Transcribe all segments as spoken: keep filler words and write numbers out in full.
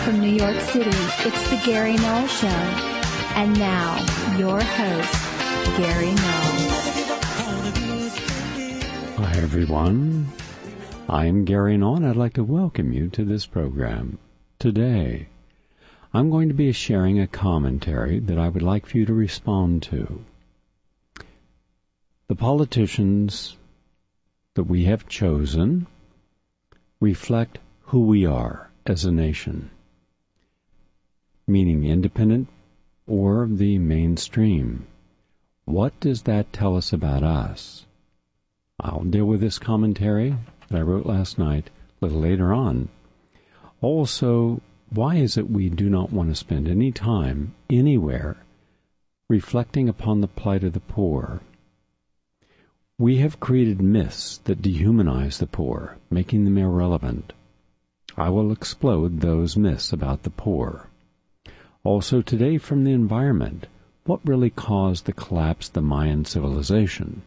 from New York City, it's the Gary Null Show. And now, your host, Gary Null. Hi, everyone. I'm Gary Null, and I'd like to welcome you to this program. Today, I'm going to be sharing a commentary that I would like for you to respond to. The politicians that we have chosen reflect who we are as a nation, meaning independent or the mainstream. What does that tell us about us? I'll deal with this commentary that I wrote last night a little later on. Also, why is it we do not want to spend any time, anywhere, reflecting upon the plight of the poor? We have created myths that dehumanize the poor, making them irrelevant. I will explode those myths about the poor. Also today, from the environment, what really caused the collapse of the Mayan civilization?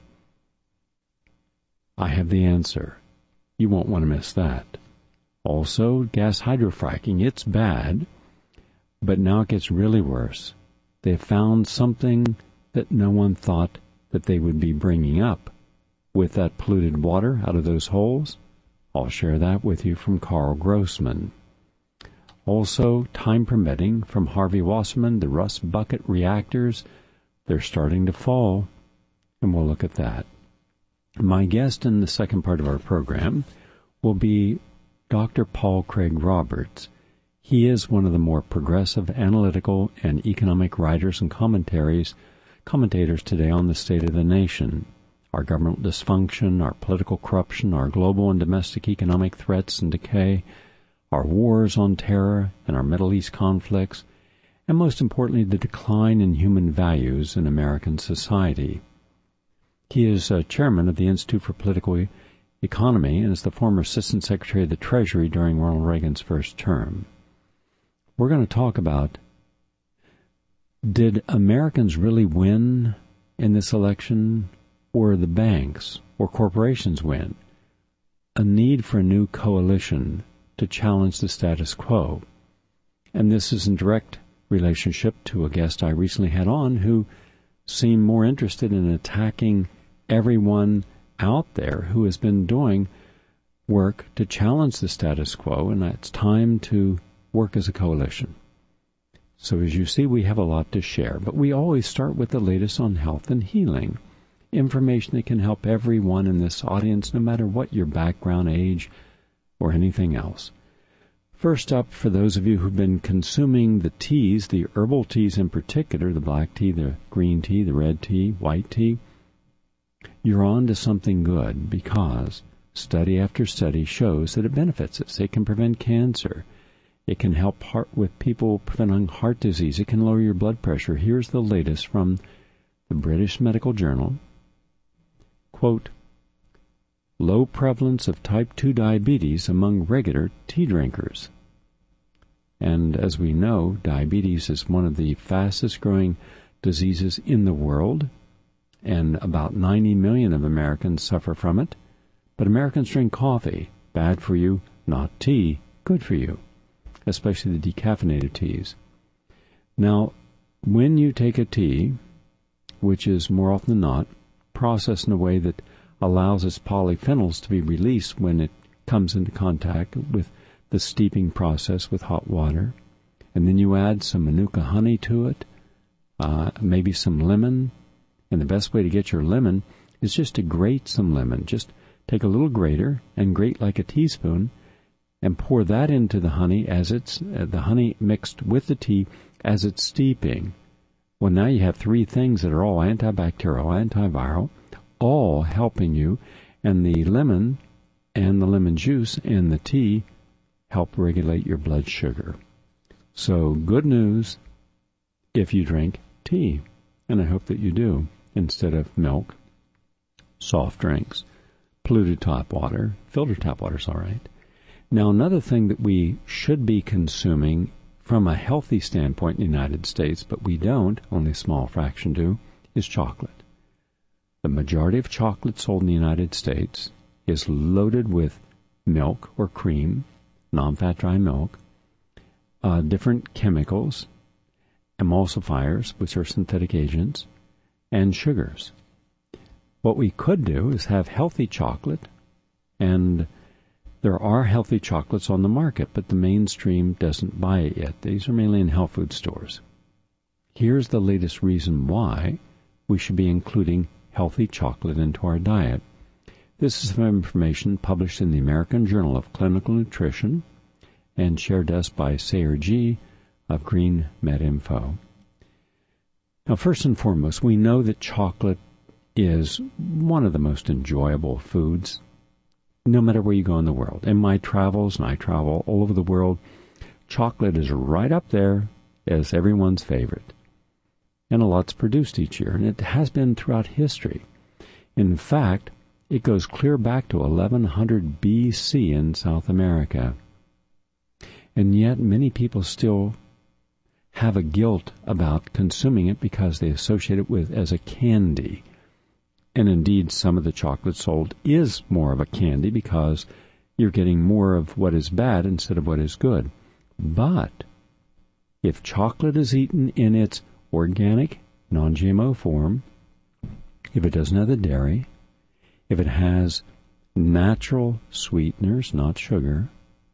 I have the answer. You won't want to miss that. Also, gas hydrofracking, it's bad, but now it gets really worse. They have found something that no one thought that they would be bringing up with that polluted water out of those holes. I'll share that with you from Carl Grossman. Also, time permitting, from Harvey Wasserman, the rust bucket reactors, they're starting to fall, and we'll look at that. My guest in the second part of our program will be Doctor Paul Craig Roberts. He is one of the more progressive, analytical, and economic writers and commentaries, commentators today on the state of the nation, our government dysfunction, our political corruption, our global and domestic economic threats and decay, our wars on terror and our Middle East conflicts, and most importantly, the decline in human values in American society. He is uh, chairman of the Institute for Political Economy and is the former Assistant Secretary of the Treasury during Ronald Reagan's first term. We're going to talk about, did Americans really win in this election, or the banks or corporations win? A need for a new coalition to challenge the status quo. And this is in direct relationship to a guest I recently had on who seemed more interested in attacking everyone out there who has been doing work to challenge the status quo, and it's time to work as a coalition. So as you see, we have a lot to share, but we always start with the latest on health and healing. Information that can help everyone in this audience, no matter what your background, age, or anything else. First up, for those of you who've been consuming the teas, the herbal teas in particular, the black tea, the green tea, the red tea, white tea, you're on to something good, because study after study shows that it benefits us. It can prevent cancer. It can help heart, with people preventing heart disease. It can lower your blood pressure. Here's the latest from the British Medical Journal. Quote, low prevalence of type two diabetes among regular tea drinkers. And as we know, diabetes is one of the fastest growing diseases in the world, and about ninety million of Americans suffer from it. But Americans drink coffee, bad for you, not tea, good for you, especially the decaffeinated teas. Now, when you take a tea, which is more often than not processed in a way that allows its polyphenols to be released when it comes into contact with the steeping process with hot water, and then you add some Manuka honey to it, uh, maybe some lemon, and the best way to get your lemon is just to grate some lemon. Just take a little grater and grate like a teaspoon, and pour that into the honey as it's uh, the honey mixed with the tea as it's steeping. Well, now you have three things that are all antibacterial, antiviral, all helping you, and the lemon and the lemon juice and the tea help regulate your blood sugar. So good news if you drink tea, and I hope that you do, instead of milk, soft drinks, polluted tap water. Filtered tap water's all right. Now, another thing that we should be consuming from a healthy standpoint in the United States, but we don't, only a small fraction do, is chocolate. The majority of chocolate sold in the United States is loaded with milk or cream, non-fat dry milk, uh, different chemicals, emulsifiers, which are synthetic agents, and sugars. What we could do is have healthy chocolate, and there are healthy chocolates on the market, but the mainstream doesn't buy it yet. These are mainly in health food stores. Here's the latest reason why we should be including healthy chocolate into our diet. This is some information published in the American Journal of Clinical Nutrition and shared us by Sayer G. of Green Med Info. Now, first and foremost, we know that chocolate is one of the most enjoyable foods, no matter where you go in the world. In my travels, and I travel all over the world, chocolate is right up there as everyone's favorite. And a lot's produced each year, and it has been throughout history. In fact, it goes clear back to eleven hundred B C in South America. And yet many people still have a guilt about consuming it because they associate it with as a candy. And indeed, some of the chocolate sold is more of a candy because you're getting more of what is bad instead of what is good. But if chocolate is eaten in its organic, non-G M O form, if it doesn't have the dairy, if it has natural sweeteners, not sugar,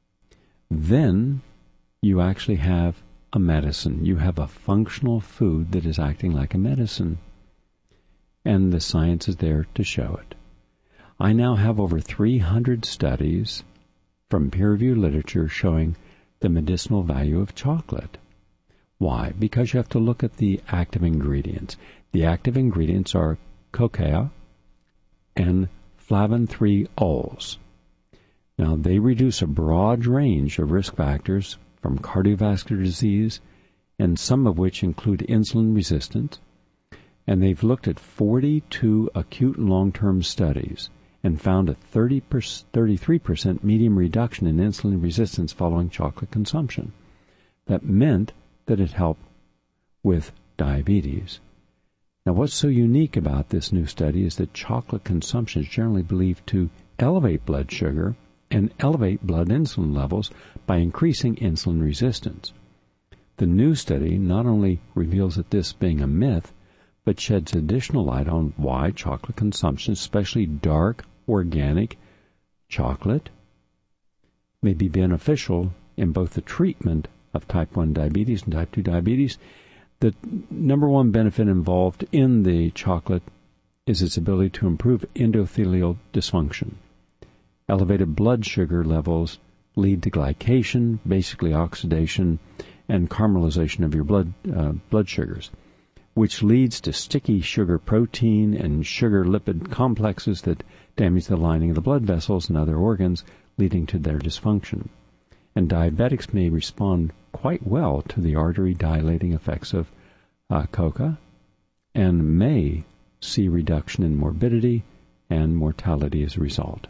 then you actually have a medicine. You have a functional food that is acting like a medicine. And the science is there to show it. I now have over three hundred studies from peer-reviewed literature showing the medicinal value of chocolate. Why? Because you have to look at the active ingredients. The active ingredients are cocoa and flavin three ols. Now, they reduce a broad range of risk factors from cardiovascular disease, and some of which include insulin resistance. And they've looked at forty-two acute and long-term studies and found a thirty, thirty-three percent median reduction in insulin resistance following chocolate consumption. That meant that it helped with diabetes. Now, what's so unique about this new study is that chocolate consumption is generally believed to elevate blood sugar and elevate blood insulin levels by increasing insulin resistance. The new study not only reveals that this being a myth, but sheds additional light on why chocolate consumption, especially dark, organic chocolate, may be beneficial in both the treatment of type one diabetes and type two diabetes. The number one benefit involved in the chocolate is its ability to improve endothelial dysfunction. Elevated blood sugar levels lead to glycation, basically oxidation, and caramelization of your blood uh, blood sugars, which leads to sticky sugar protein and sugar lipid complexes that damage the lining of the blood vessels and other organs, leading to their dysfunction. And diabetics may respond quite well to the artery dilating effects of uh, coca and may see reduction in morbidity and mortality as a result.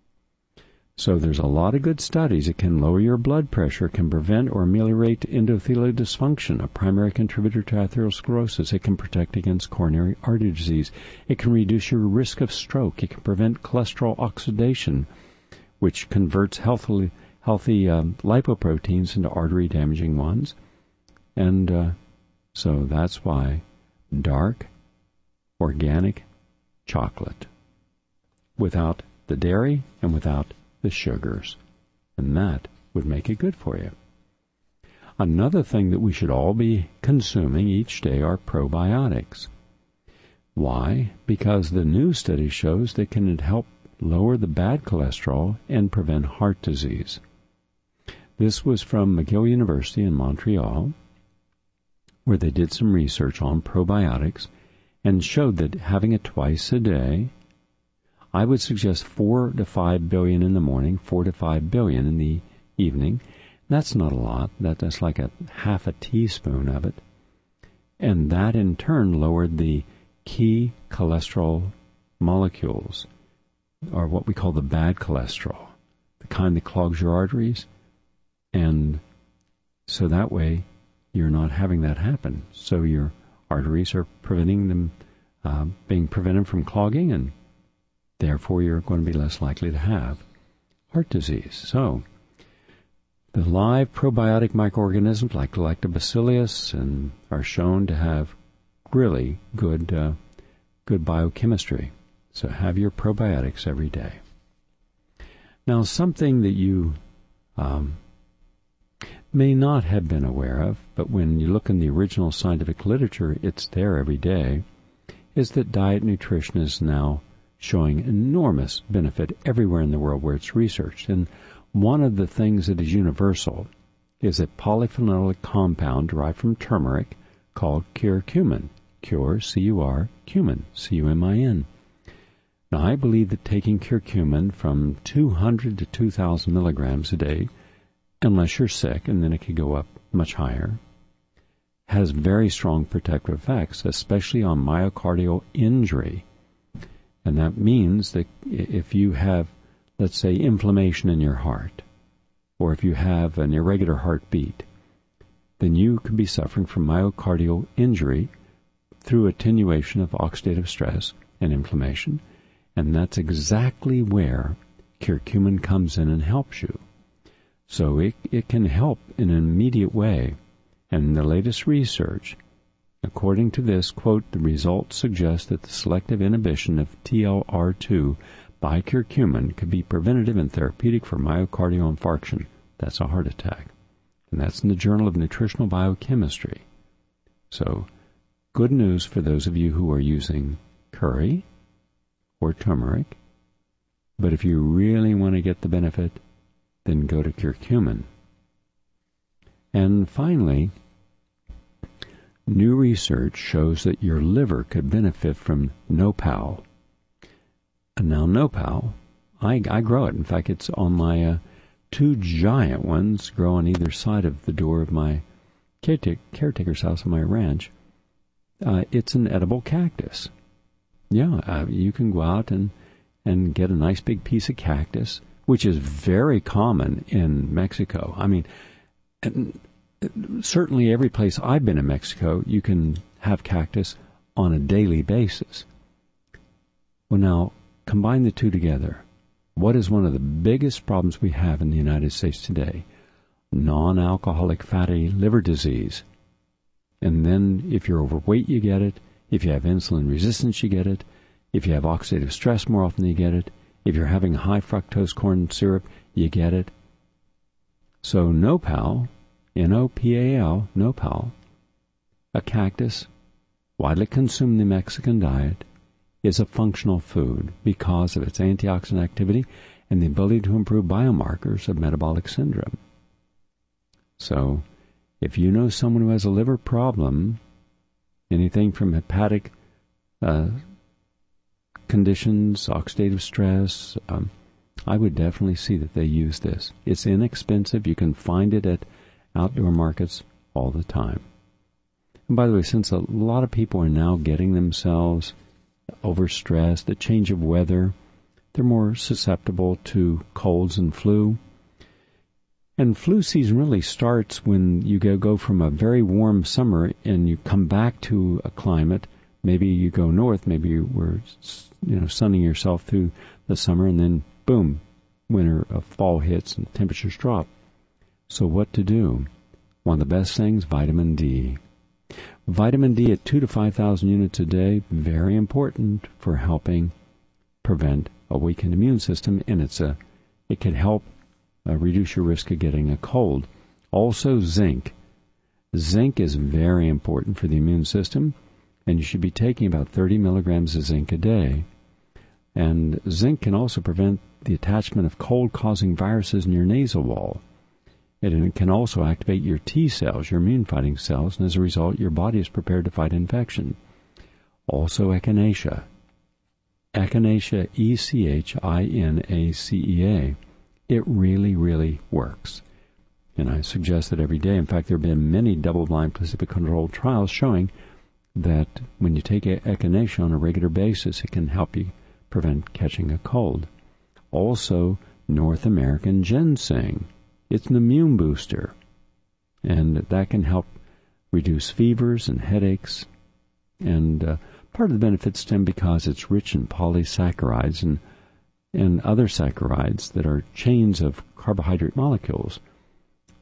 So there's a lot of good studies. It can lower your blood pressure, can prevent or ameliorate endothelial dysfunction, a primary contributor to atherosclerosis. It can protect against coronary artery disease. It can reduce your risk of stroke. It can prevent cholesterol oxidation, which converts healthily, healthy um, lipoproteins into artery-damaging ones. And uh, so that's why dark, organic chocolate, without the dairy and without the sugars, and that would make it good for you. Another thing that we should all be consuming each day are probiotics. Why? Because the new study shows they can help lower the bad cholesterol and prevent heart disease. This was from McGill University in Montreal, where they did some research on probiotics and showed that having it twice a day, I would suggest four to five billion in the morning, four to five billion in the evening. That's not a lot. That, that's like a half a teaspoon of it. And that in turn lowered the key cholesterol molecules, or what we call the bad cholesterol, the kind that clogs your arteries. And so that way you're not having that happen. So your arteries are preventing them, uh, being prevented from clogging, and therefore you're going to be less likely to have heart disease. So The live probiotic microorganisms like Lactobacillus and are shown to have really good uh, good biochemistry. So have your probiotics every day. Now, something that you um, may not have been aware of, but when you look in the original scientific literature, it's there every day, is that diet nutrition is now showing enormous benefit everywhere in the world where it's researched. And one of the things that is universal is a polyphenolic compound derived from turmeric called curcumin. Cure, C U R, cumin, C U M I N. Now, I believe that taking curcumin from two hundred to two thousand milligrams a day, unless you're sick, and then it could go up much higher, has very strong protective effects, especially on myocardial injury. And that means that if you have, let's say, inflammation in your heart, or if you have an irregular heartbeat, then you could be suffering from myocardial injury through attenuation of oxidative stress and inflammation. And that's exactly where curcumin comes in and helps you. So it, it can help in an immediate way. And the latest research, according to this, quote, the results suggest that the selective inhibition of T L R two by curcumin could be preventative and therapeutic for myocardial infarction. That's a heart attack. And that's in the Journal of Nutritional Biochemistry. So, good news for those of you who are using curry or turmeric. But if you really want to get the benefit, then go to curcumin. And finally, new research shows that your liver could benefit from Nopal. And now Nopal, I, I grow it. In fact, it's on my uh, two giant ones grow on either side of the door of my caretaker, caretaker's house on my ranch. Uh, it's an edible cactus. Yeah, uh, you can go out and, and get a nice big piece of cactus, which is very common in Mexico. I mean, and certainly every place I've been in Mexico, you can have cactus on a daily basis. Well, now, combine the two together. What is one of the biggest problems we have in the United States today? Non-alcoholic fatty liver disease. And then if you're overweight, you get it. If you have insulin resistance, you get it. If you have oxidative stress, more often you get it. If you're having high fructose corn syrup, you get it. So Nopal, N O P A L, Nopal, a cactus, widely consumed in the Mexican diet, is a functional food because of its antioxidant activity and the ability to improve biomarkers of metabolic syndrome. So, if you know someone who has a liver problem, anything from hepatic uh, conditions, oxidative stress, um, I would definitely see that they use this. It's inexpensive. You can find it at outdoor markets all the time. And by the way, since a lot of people are now getting themselves overstressed, the change of weather, they're more susceptible to colds and flu. And flu season really starts when you go, go from a very warm summer and you come back to a climate. Maybe you go north, maybe you were, you know, sunning yourself through the summer, and then boom, winter, uh, fall hits and temperatures drop. So what to do? One of the best things, vitamin D. Vitamin D at two to five thousand units a day, very important for helping prevent a weakened immune system, and it's a, it can help uh, reduce your risk of getting a cold. Also, zinc. Zinc is very important for the immune system, and you should be taking about thirty milligrams of zinc a day. And zinc can also prevent the attachment of cold-causing viruses in your nasal wall. And it can also activate your T cells, your immune-fighting cells, and as a result, your body is prepared to fight infection. Also, echinacea. Echinacea, E C H I N A C E A. It really, really works. And I suggest that every day. In fact, there have been many double-blind, placebo-controlled trials showing that when you take echinacea on a regular basis, it can help you prevent catching a cold. Also, North American ginseng. It's an immune booster, and that can help reduce fevers and headaches. And uh, part of the benefits stem because it's rich in polysaccharides and, and other saccharides that are chains of carbohydrate molecules.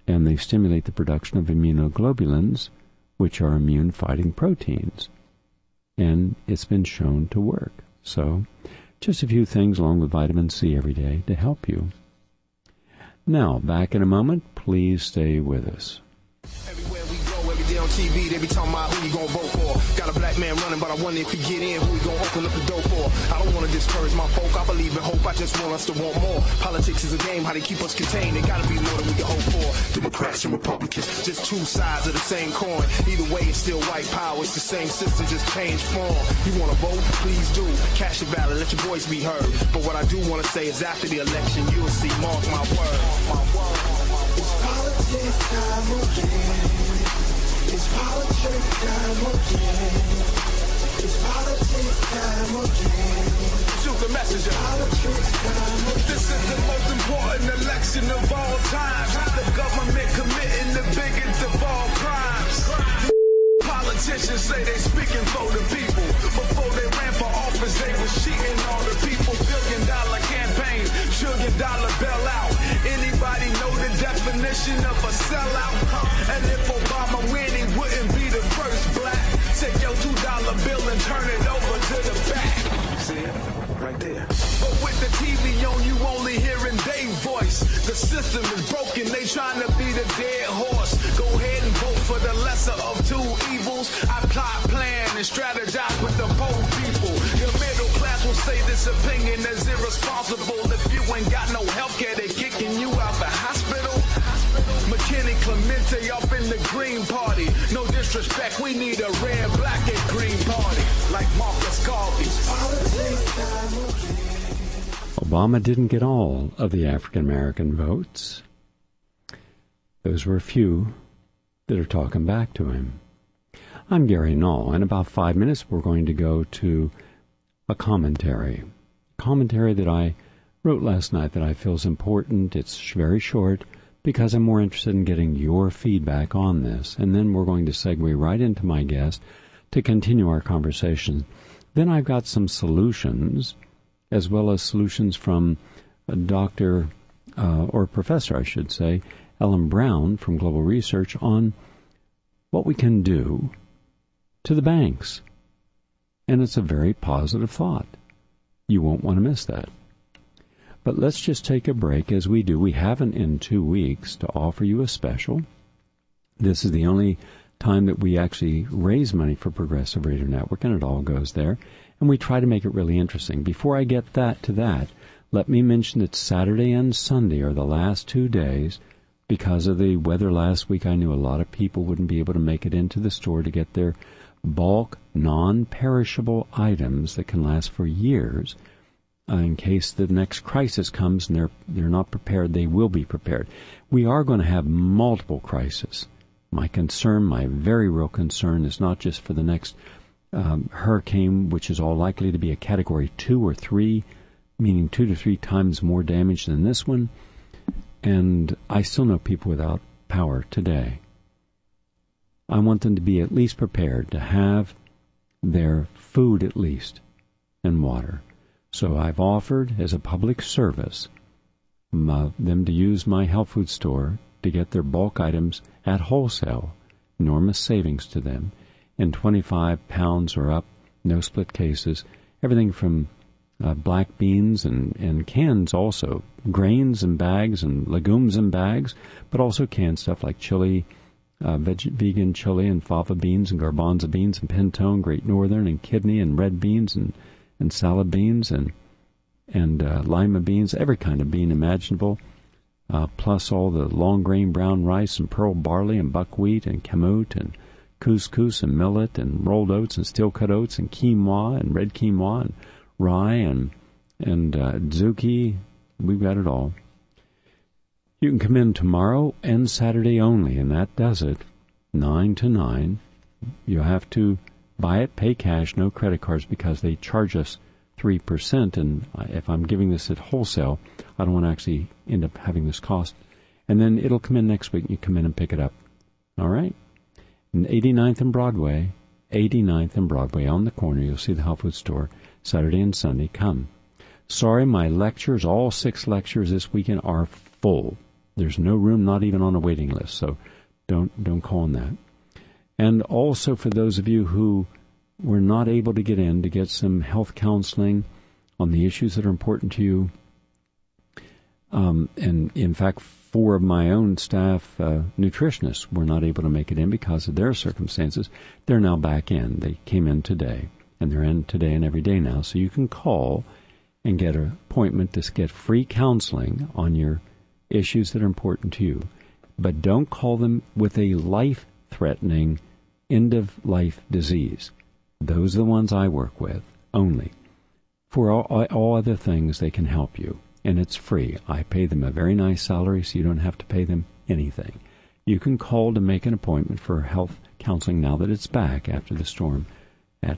and they stimulate the production of immunoglobulins, which are immune-fighting proteins. And it's been shown to work. So, just a few things along with vitamin C every day to help you. Now, back in a moment. Please stay with us. Everywhere we go, every day on T V, they be talking about who you gonna vote for. Got a black man running, but I wonder if he get in, who he gonna open up the door for. I don't want to discourage my folk, I believe in hope, I just want us to want more. Politics is a game, how they keep us contained, they gotta be more than we can hope for. Democrats and Republicans, just two sides of the same coin. Either way, it's still white power, it's the same system, just change form. You wanna vote? Please do. Cast your ballot, let your voice be heard. But what I do wanna say is after the election, you'll see, mark my word. My word. It's politics time again. It's politics time again. It's politics time again. Shoot the messenger. Politics time again. This is the most important election of all time. The government committing the biggest of all crimes. Politicians say they speaking for the people. Before they ran for office, they was cheating all the people. Billion dollar campaign, trillion dollar bailout. Anybody know the definition of a sellout? And if Obama win, he wouldn't be the first black. Take your two dollar bill and turn it over to the back. See it? Right there. But with the T V on, you only hearing their voice. The system is broken, they trying to be the dead horse. Go ahead and vote for the lesser of two evils. I plot, plan, and strategize with the poor people. Your middle class will say this opinion is irresponsible. If you ain't got no health care, they kicking you out the hospital. McKinney Clemente up in the Green Party. No disrespect, we need a red, black, and green party. Like Marcus Garvey. Obama didn't get all of the African-American votes. Those were a few that are talking back to him. I'm Gary Null. In about five minutes, we're going to go to a commentary. Commentary that I wrote last night that I feel is important. It's very short because I'm more interested in getting your feedback on this. And then we're going to segue right into my guest to continue our conversation. Then I've got some solutions, as well as solutions from a doctor, uh, or professor, I should say, Ellen Brown from Global Research, on what we can do to the banks. And it's a very positive thought. You won't want to miss that. But let's just take a break as we do. We haven't in two weeks to offer you a special. This is the only time that we actually raise money for Progressive Radio Network, and it all goes there. And we try to make it really interesting. Before I get that to that, let me mention that Saturday and Sunday are the last two days. Because of the weather last week, I knew a lot of people wouldn't be able to make it into the store to get their bulk, non-perishable items that can last for years. Uh, in case the next crisis comes and they're, they're not prepared, they will be prepared. We are going to have multiple crises. My concern, my very real concern, is not just for the next um, hurricane, which is all likely to be a category two or three, meaning two to three times more damage than this one. And I still know people without power today. I want them to be at least prepared to have their food at least and water. So I've offered as a public service my, them to use my health food store to get their bulk items at wholesale, enormous savings to them, in twenty-five pounds or up, no split cases, everything from uh, black beans and, and cans also, grains and bags and legumes and bags, but also canned stuff like chili, uh, veg- vegan chili and fava beans and garbanzo beans and pinto, Great Northern and kidney and red beans and, and salad beans and and uh, lima beans, every kind of bean imaginable, uh, plus all the long grain brown rice and pearl barley and buckwheat and kamut and couscous and millet and rolled oats and steel cut oats and quinoa and red quinoa and rye and and uh, zuki. We've got it all. You can come in tomorrow and Saturday only, and that does it, nine to nine. You have to buy it, pay cash, no credit cards, because they charge us three percent, and if I'm giving this at wholesale, I don't want to actually end up having this cost. And then it'll come in next week, and you come in and pick it up. All right? And eighty-ninth and Broadway, eighty-ninth and Broadway, on the corner, you'll see the health food store, Saturday and Sunday. Come. Sorry, my lectures, all six lectures this weekend, are full. There's no room, not even on a waiting list, so don't don't call on that. And also for those of you who were not able to get in to get some health counseling on the issues that are important to you, um, and in fact, four of my own staff uh, nutritionists were not able to make it in because of their circumstances. They're now back in. They came in today, and they're in today and every day now. So you can call and get an appointment to get free counseling on your issues that are important to you. But don't call them with a life-threatening, end-of-life disease. Those are the ones I work with only. For all, all other things, they can help you. And it's free. I pay them a very nice salary, so you don't have to pay them anything. You can call to make an appointment for health counseling now that it's back after the storm at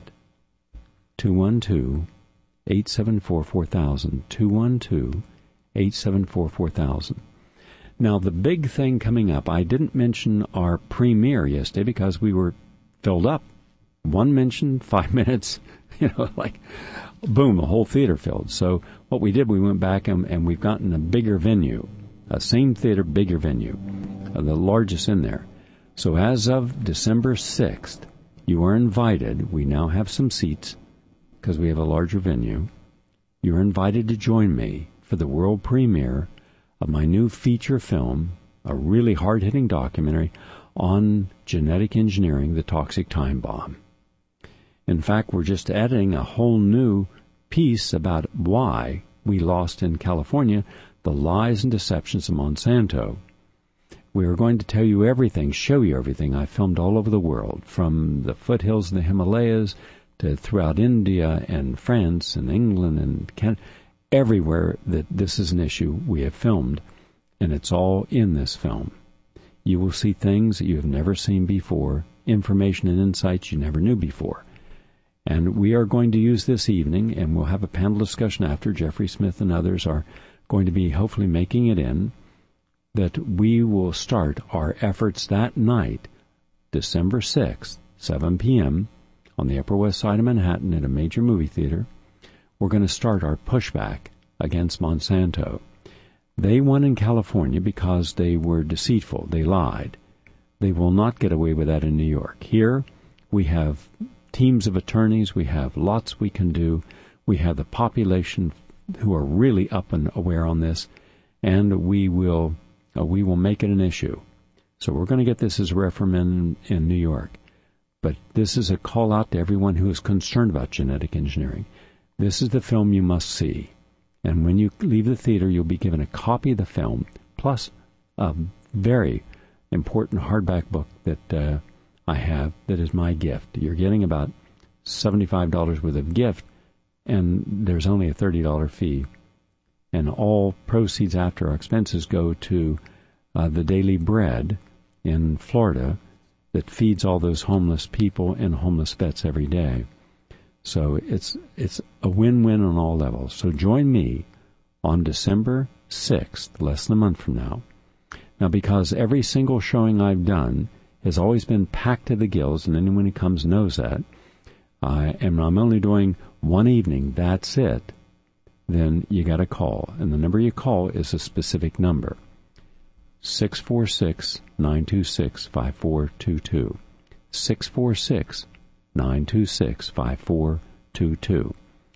two one two, eight seven four, four thousand, two one two, eight seven four, four thousand. Now, the big thing coming up, I didn't mention our premiere yesterday because we were filled up. One mention, five minutes, you know, like, boom, the whole theater filled. So what we did, we went back and, and we've gotten a bigger venue, a same theater, bigger venue, uh, the largest in there. So as of December sixth, you are invited. We now have some seats because we have a larger venue. You're invited to join me for the world premiere of my new feature film, a really hard-hitting documentary on genetic engineering, the toxic time bomb. In fact, we're just adding a whole new piece about why we lost in California the lies and deceptions of Monsanto. We are going to tell you everything, show you everything. I filmed all over the world, from the foothills of the Himalayas to throughout India and France and England and Canada. Everywhere that this is an issue, we have filmed, and it's all in this film. You will see things that you have never seen before, information and insights you never knew before. And we are going to use this evening, and we'll have a panel discussion after. Jeffrey Smith and others are going to be hopefully making it in, that we will start our efforts that night, December sixth, seven p.m., on the Upper West Side of Manhattan at a major movie theater. We're going to start our pushback against Monsanto. They won in California because they were deceitful. They lied. They will not get away with that in New York. Here, we have teams of attorneys. We have lots we can do. We have the population who are really up and aware on this, and we will uh, we will make it an issue. So we're going to get this as a referendum in, in New York. But this is a call out to everyone who is concerned about genetic engineering. This is the film you must see. And when you leave the theater, you'll be given a copy of the film, plus a very important hardback book that uh, I have that is my gift. You're getting about seventy-five dollars worth of gift, and there's only a thirty dollars fee. And all proceeds after our expenses go to uh, the Daily Bread in Florida that feeds all those homeless people and homeless vets every day. So it's it's a win-win on all levels. So join me on December sixth, less than a month from now. Now, because every single showing I've done has always been packed to the gills, and anyone who comes knows that, uh, and I'm only doing one evening, that's it, then you got to call. And the number you call is a specific number, six four six, nine two six, five four two two, six four six, nine two six, five four two two.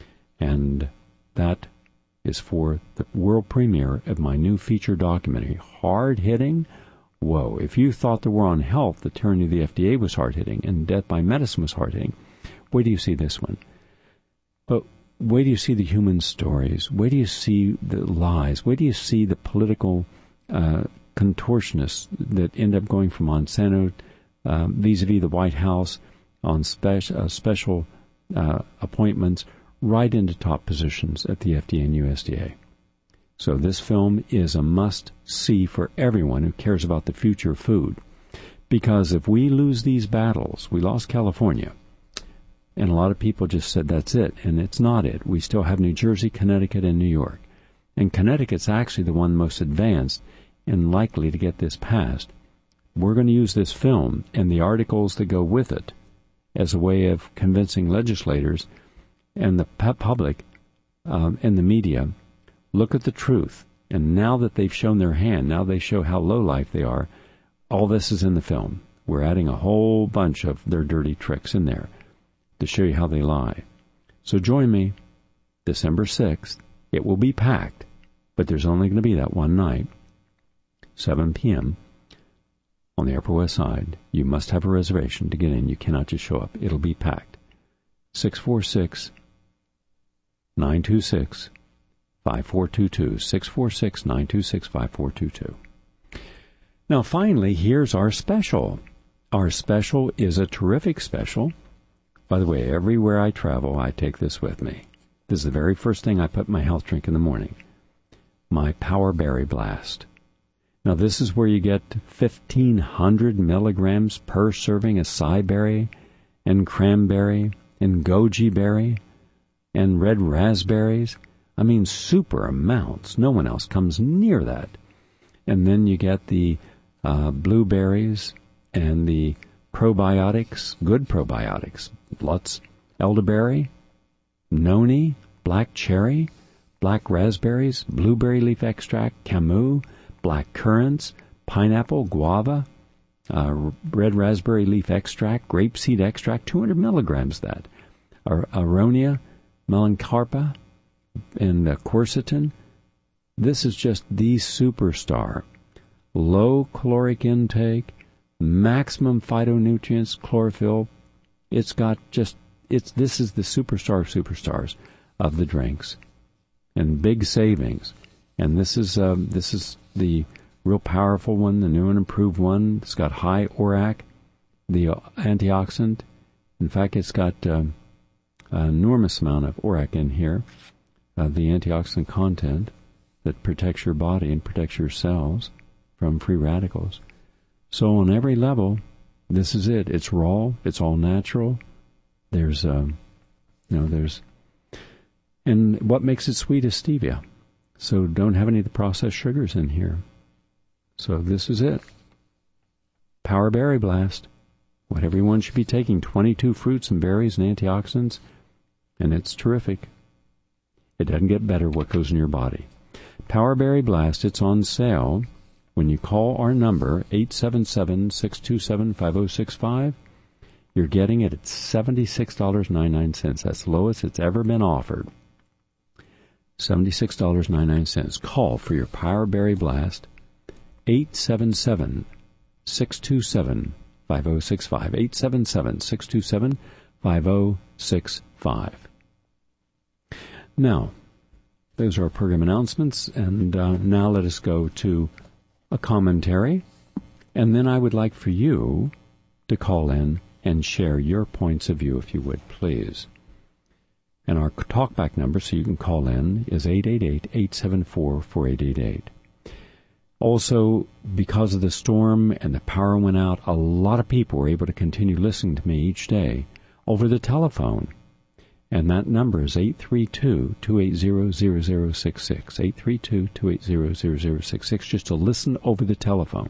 And that is for the world premiere of my new feature documentary, hard-hitting. Whoa, if you thought the war on health, the tyranny of the F D A was hard-hitting, and death by medicine was hard-hitting, where do you see this one? But where do you see the human stories? Where do you see the lies? Where do you see the political uh, contortionists that end up going from Monsanto uh, vis-a-vis the White House on spe- uh, special uh, appointments right into top positions at the F D A and U S D A? So this film is a must-see for everyone who cares about the future of food. Because if we lose these battles, we lost California, and a lot of people just said that's it, and it's not it. We still have New Jersey, Connecticut, and New York. And Connecticut's actually the one most advanced and likely to get this passed. We're going to use this film and the articles that go with it as a way of convincing legislators and the public um, and the media, look at the truth. And now that they've shown their hand, now they show how low life they are, all this is in the film. We're adding a whole bunch of their dirty tricks in there to show you how they lie. So join me December sixth. It will be packed, but there's only going to be that one night, seven p.m. on the Upper West Side. You must have a reservation to get in. You cannot just show up. It'll be packed. six four six, nine two six, five four two two. six four six, nine two six, five four two two. Now, finally, here's our special. Our special is a terrific special. By the way, everywhere I travel, I take this with me. This is the very first thing I put in my health drink in the morning. My Power Berry Blast. Now, this is where you get fifteen hundred milligrams per serving of acai berry and cranberry and goji berry and red raspberries. I mean, super amounts. No one else comes near that. And then you get the uh, blueberries and the probiotics, good probiotics. Lutz elderberry, noni, black cherry, black raspberries, blueberry leaf extract, camu, black currants, pineapple, guava, uh, red raspberry leaf extract, grapeseed extract, two hundred milligrams of that, Ar- aronia, melancarpa, and uh, quercetin. This is just the superstar. Low caloric intake, maximum phytonutrients, chlorophyll. It's got just, it's this is the superstar of superstars of the drinks. And big savings. And this is uh, this is the real powerful one, the new and improved one. It's got high O R A C, the uh, antioxidant. In fact, it's got uh, an enormous amount of O R A C in here, uh, the antioxidant content that protects your body and protects your cells from free radicals. So on every level, this is it. It's raw. It's all natural. There's, uh, you know, there's, and what makes it sweet is stevia. So don't have any of the processed sugars in here. So this is it. Power Berry Blast. What everyone should be taking, twenty-two fruits and berries and antioxidants, and it's terrific. It doesn't get better what goes in your body. Power Berry Blast, it's on sale when you call our number, eight seven seven, six two seven, five oh six five. You're getting it at seventy-six dollars and ninety-nine cents. That's the lowest it's ever been offered. seventy-six dollars and ninety-nine cents. Call for your Power Berry Blast, eight seven seven, six two seven, five oh six five. eight seven seven, six two seven, five oh six five. Now, those are our program announcements, and uh, now let us go to a commentary, and then I would like for you to call in and share your points of view, if you would, please. And our talkback number, so you can call in, is eight eight eight, eight seven four, four eight eight eight. Also, because of the storm and the power went out, a lot of people were able to continue listening to me each day over the telephone. And that number is eight three two, two eight zero, zero zero six six. eight three two, two eight zero, zero zero six six, just to listen over the telephone.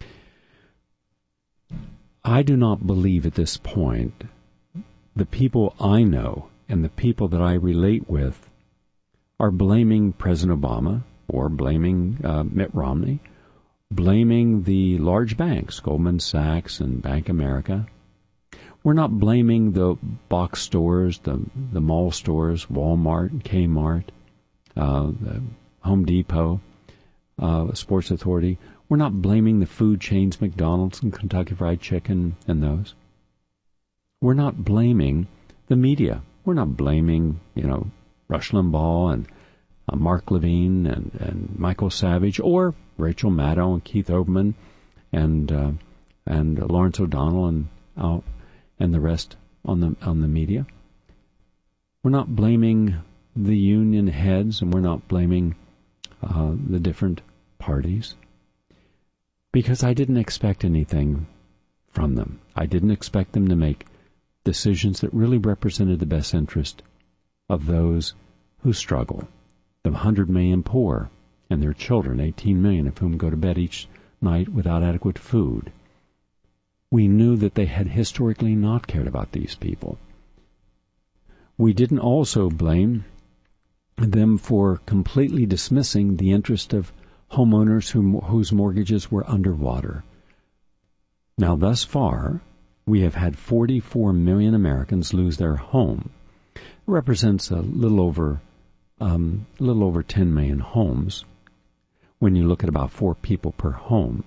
I do not believe at this point the people I know and the people that I relate with are blaming President Obama or blaming uh, Mitt Romney, blaming the large banks, Goldman Sachs and Bank of America. We're not blaming the box stores, the the mall stores, Walmart, Kmart, uh, the Home Depot, uh, Sports Authority. We're not blaming the food chains, McDonald's and Kentucky Fried Chicken and those. We're not blaming the media. We're not blaming, you know, Rush Limbaugh and uh, Mark Levine and, and Michael Savage or Rachel Maddow and Keith Olbermann and uh, and uh, Lawrence O'Donnell and uh, and the rest on the on the media. We're not blaming the union heads, and we're not blaming uh, the different parties, because I didn't expect anything from them. I didn't expect them to make decisions that really represented the best interest of those who struggle, the one hundred million poor and their children, eighteen million of whom go to bed each night without adequate food. We knew that they had historically not cared about these people. We didn't also blame them for completely dismissing the interest of homeowners who, whose mortgages were underwater. Now, thus far, we have had forty-four million Americans lose their home. It represents a little over, um, a little over ten million homes when you look at about four people per home.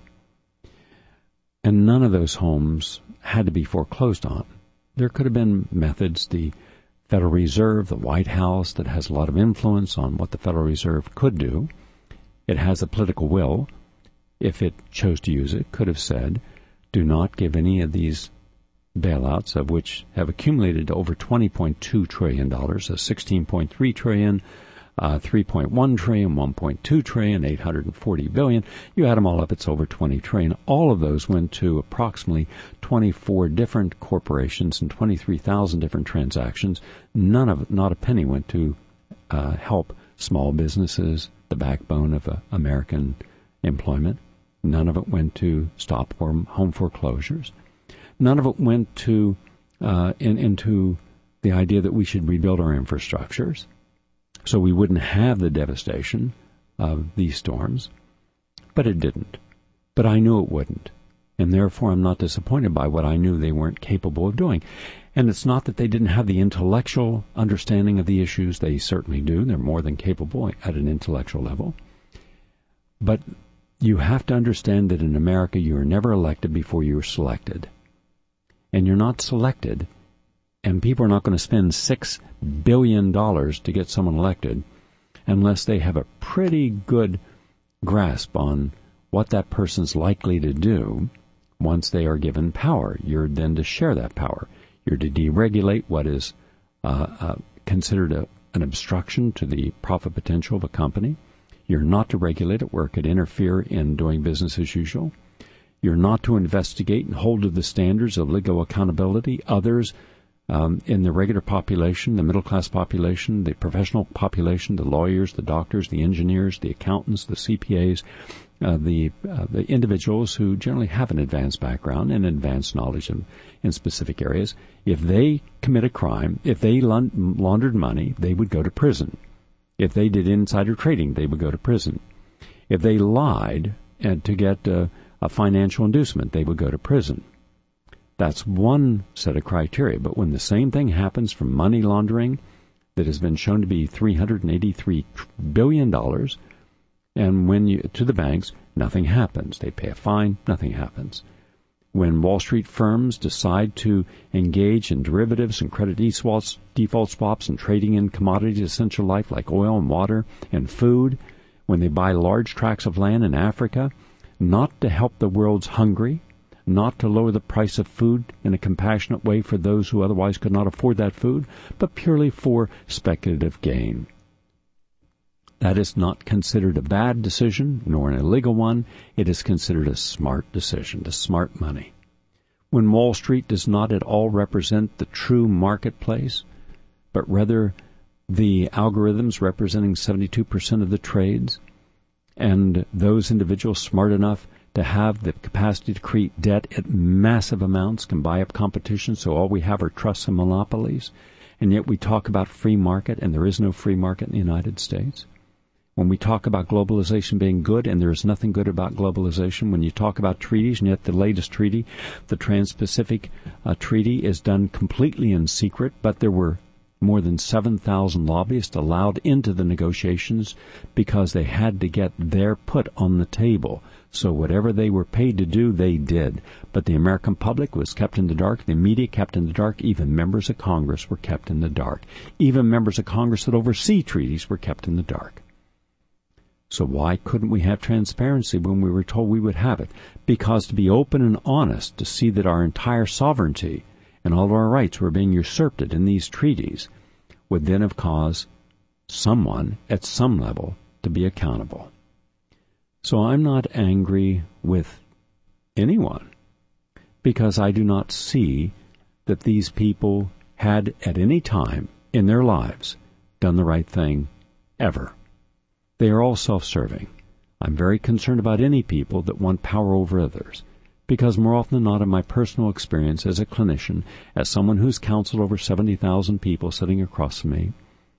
And none of those homes had to be foreclosed on. There could have been methods. The Federal Reserve, the White House, that has a lot of influence on what the Federal Reserve could do. It has a political will. If it chose to use it, could have said, do not give any of these bailouts, of which have accumulated to over twenty point two trillion dollars, a sixteen point three trillion dollars, uh, three point one trillion dollars, one point two trillion dollars, eight hundred forty billion dollars. You add them all up, it's over twenty trillion dollars. All of those went to approximately twenty-four different corporations and twenty-three thousand different transactions. None of it, not a penny, went to uh, help small businesses, the backbone of uh, American employment. None of it went to stop home foreclosures. None of it went to uh, in, into the idea that we should rebuild our infrastructures so we wouldn't have the devastation of these storms. But it didn't. But I knew it wouldn't. And therefore I'm not disappointed by what I knew they weren't capable of doing. And it's not that they didn't have the intellectual understanding of the issues. They certainly do. They're more than capable at an intellectual level. But you have to understand that in America you are never elected before you are selected. And you're not selected, and people are not going to spend six billion dollars to get someone elected unless they have a pretty good grasp on what that person's likely to do once they are given power. You're then to share that power. You're to deregulate what is uh, uh, considered a, an obstruction to the profit potential of a company. You're not to regulate it where it could interfere in doing business as usual. You're not to investigate and hold to the standards of legal accountability others um, in the regular population, the middle-class population, the professional population, the lawyers, the doctors, the engineers, the accountants, the C P As, uh, the uh, the individuals who generally have an advanced background and advanced knowledge in, in specific areas. If they commit a crime, if they laundered money, they would go to prison. If they did insider trading, they would go to prison. If they lied and to get uh, a financial inducement, they would go to prison. That's one set of criteria. But when the same thing happens from money laundering that has been shown to be three hundred eighty-three billion dollars, and when you to the banks, nothing happens. They pay a fine, nothing happens. When Wall Street firms decide to engage in derivatives and credit default, default swaps and trading in commodities essential life like oil and water and food, when they buy large tracts of land in Africa, not to help the world's hungry, not to lower the price of food in a compassionate way for those who otherwise could not afford that food, but purely for speculative gain. That is not considered a bad decision, nor an illegal one. It is considered a smart decision, the smart money. When Wall Street does not at all represent the true marketplace, but rather the algorithms representing seventy-two percent of the trades, and those individuals smart enough to have the capacity to create debt at massive amounts can buy up competition, so all we have are trusts and monopolies, and yet we talk about free market, and there is no free market in the United States. When we talk about globalization being good, and there is nothing good about globalization, when you talk about treaties, and yet the latest treaty, the Trans-Pacific uh, Treaty, is done completely in secret, but there were more than seven thousand lobbyists allowed into the negotiations because they had to get their put on the table. So whatever they were paid to do, they did. But the American public was kept in the dark, the media kept in the dark, even members of Congress were kept in the dark. Even members of Congress that oversee treaties were kept in the dark. So why couldn't we have transparency when we were told we would have it? Because to be open and honest, to see that our entire sovereignty and all of our rights were being usurped in these treaties would then have caused someone at some level to be accountable. So I'm not angry with anyone because I do not see that these people had at any time in their lives done the right thing ever. They are all self-serving. I'm very concerned about any people that want power over others, because more often than not in my personal experience as a clinician, as someone who's counseled over seventy thousand people sitting across from me,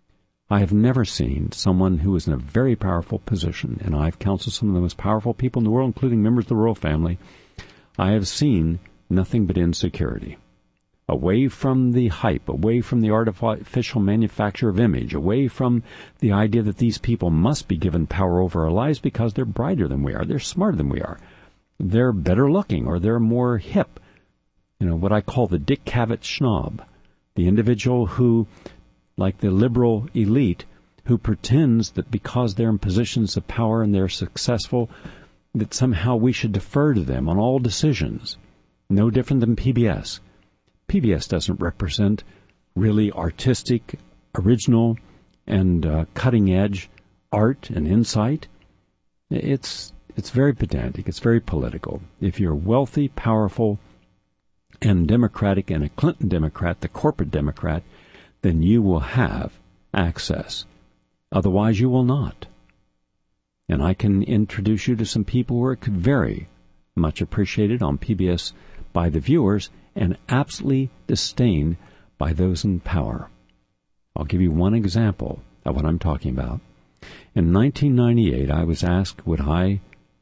I have never seen someone who is in a very powerful position, and I've counseled some of the most powerful people in the world, including members of the royal family. I have seen nothing but insecurity. Away from the hype, away from the artificial manufacture of image, away from the idea that these people must be given power over our lives because they're brighter than we are, they're smarter than we are, they're better looking, or they're more hip. You know, what I call the Dick Cavett schnob, the individual who, like the liberal elite, who pretends that because they're in positions of power and they're successful, that somehow we should defer to them on all decisions. No different than P B S. P B S doesn't represent really artistic, original, and uh, cutting-edge art and insight. It's it's very pedantic. It's very political. If you're wealthy, powerful, and democratic, and a Clinton Democrat, the corporate Democrat, then you will have access. Otherwise, you will not. And I can introduce you to some people who are very much appreciated on P B S by the viewers and absolutely disdained by those in power. I'll give you one example of what I'm talking about. In nineteen ninety-eight, I was asked would I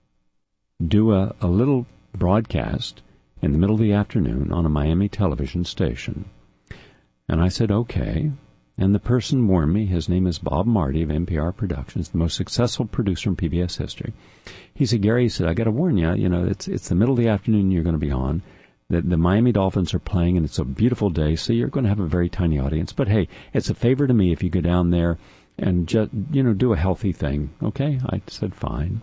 do a, a little broadcast in the middle of the afternoon on a Miami television station. And I said, okay. And the person warned me. His name is Bob Marty of N P R Productions, the most successful producer in P B S history. He said, Gary, he said, I got to warn you, you know, it's it's the middle of the afternoon you're going to be on. The, the Miami Dolphins are playing, and it's a beautiful day, so you're going to have a very tiny audience. But, hey, it's a favor to me if you go down there and, just, you know, do a healthy thing. Okay? I said, fine.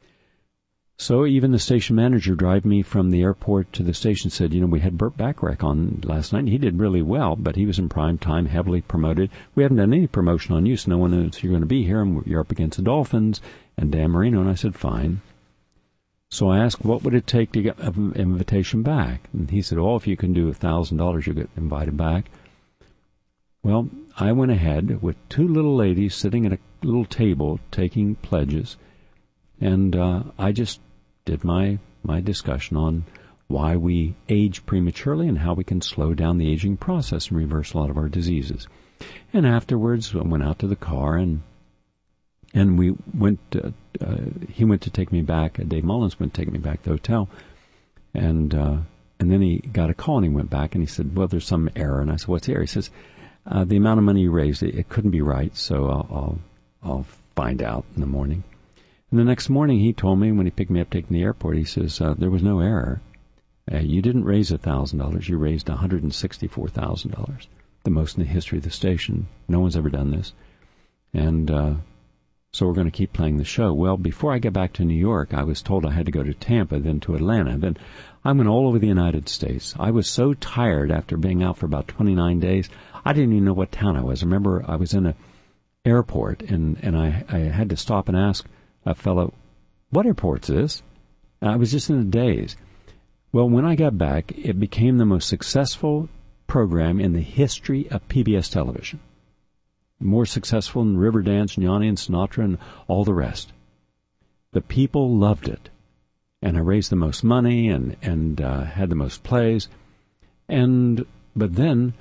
So even the station manager drive me from the airport to the station said, you know, we had Burt Bacharach on last night. He did really well, but he was in prime time, heavily promoted. We haven't done any promotion on you, so no one knows you're going to be here, and you're up against the Dolphins and Dan Marino. And I said, fine. So I asked, what would it take to get an invitation back? And he said, oh, if you can do one thousand dollars, you'll get invited back. Well, I went ahead with two little ladies sitting at a little table taking pledges, and uh, I just did my, my discussion on why we age prematurely and how we can slow down the aging process and reverse a lot of our diseases. And afterwards, I went out to the car, and and we went, uh, uh, he went to take me back, uh, Dave Mullins went to take me back to the hotel, and uh, and then he got a call, and he went back, and he said, well, there's some error. And I said, what's the error? He says, uh, the amount of money you raised, it, it couldn't be right, so I'll, I'll, I'll find out in the morning. And the next morning, he told me, when he picked me up taking the airport, he says, uh, there was no error. Uh, you didn't raise one thousand dollars. You raised one hundred sixty-four thousand dollars, the most in the history of the station. No one's ever done this. And uh, so we're going to keep playing the show. Well, before I got back to New York, I was told I had to go to Tampa, then to Atlanta. Then I went all over the United States. I was so tired after being out for about twenty-nine days, I didn't even know what town I was. I remember I was in an airport, and, and I, I had to stop and ask a fellow, what airport's this? And I was just in a daze. Well, when I got back, it became the most successful program in the history of P B S television. More successful than Riverdance and Yanni and Sinatra and all the rest. The people loved it. And I raised the most money and, and uh, had the most plays. And but then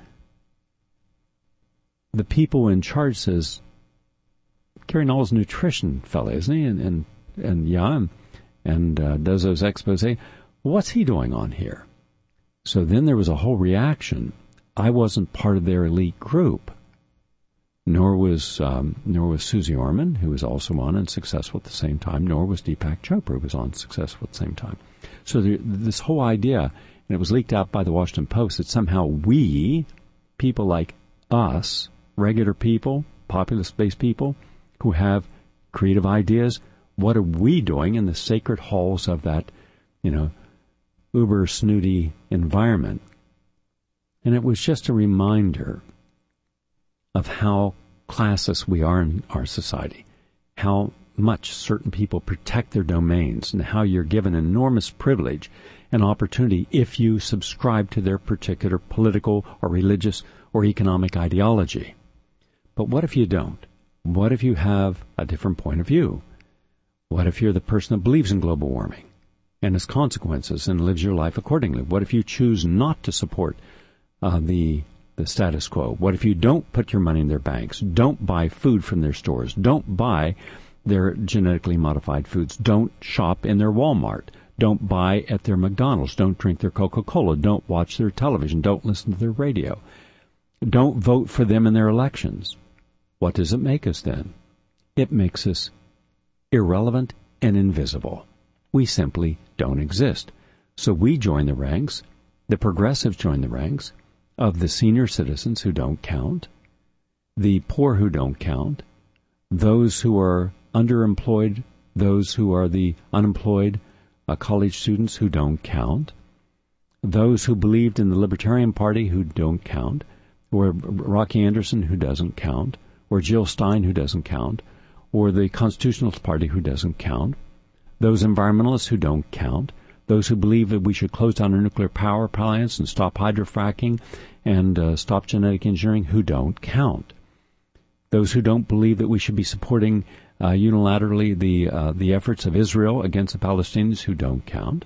the people in charge says, Gary Null's a nutrition fella, isn't he? And, and, and yeah, and, and uh, does those expose. What's he doing on here? So then there was a whole reaction. I wasn't part of their elite group. Nor was um, nor was Susie Orman, who was also on and successful at the same time, nor was Deepak Chopra, who was on successful at the same time. So the, this whole idea, and it was leaked out by the Washington Post, that somehow we, people like us, regular people, populist-based people, who have creative ideas, what are we doing in the sacred halls of that, you know, uber snooty environment? And it was just a reminder of how classist we are in our society, how much certain people protect their domains, and how you're given enormous privilege and opportunity if you subscribe to their particular political or religious or economic ideology. But what if you don't? What if you have a different point of view? What if you're the person that believes in global warming and its consequences and lives your life accordingly? What if you choose not to support uh, the the status quo? What if you don't put your money in their banks? Don't buy food from their stores. Don't buy their genetically modified foods. Don't shop in their Walmart. Don't buy at their McDonald's. Don't drink their Coca-Cola. Don't watch their television. Don't listen to their radio. Don't vote for them in their elections. What does it make us then? It makes us irrelevant and invisible. We simply don't exist. So we join the ranks, the progressives join the ranks of the senior citizens who don't count, the poor who don't count, those who are underemployed, those who are the unemployed uh, college students who don't count, those who believed in the Libertarian Party who don't count, or Rocky Anderson who doesn't count, or Jill Stein who doesn't count, or the Constitutionalist Party who doesn't count, those environmentalists who don't count, those who believe that we should close down our nuclear power plants and stop hydrofracking and uh, stop genetic engineering who don't count, those who don't believe that we should be supporting uh, unilaterally the uh, the efforts of Israel against the Palestinians who don't count,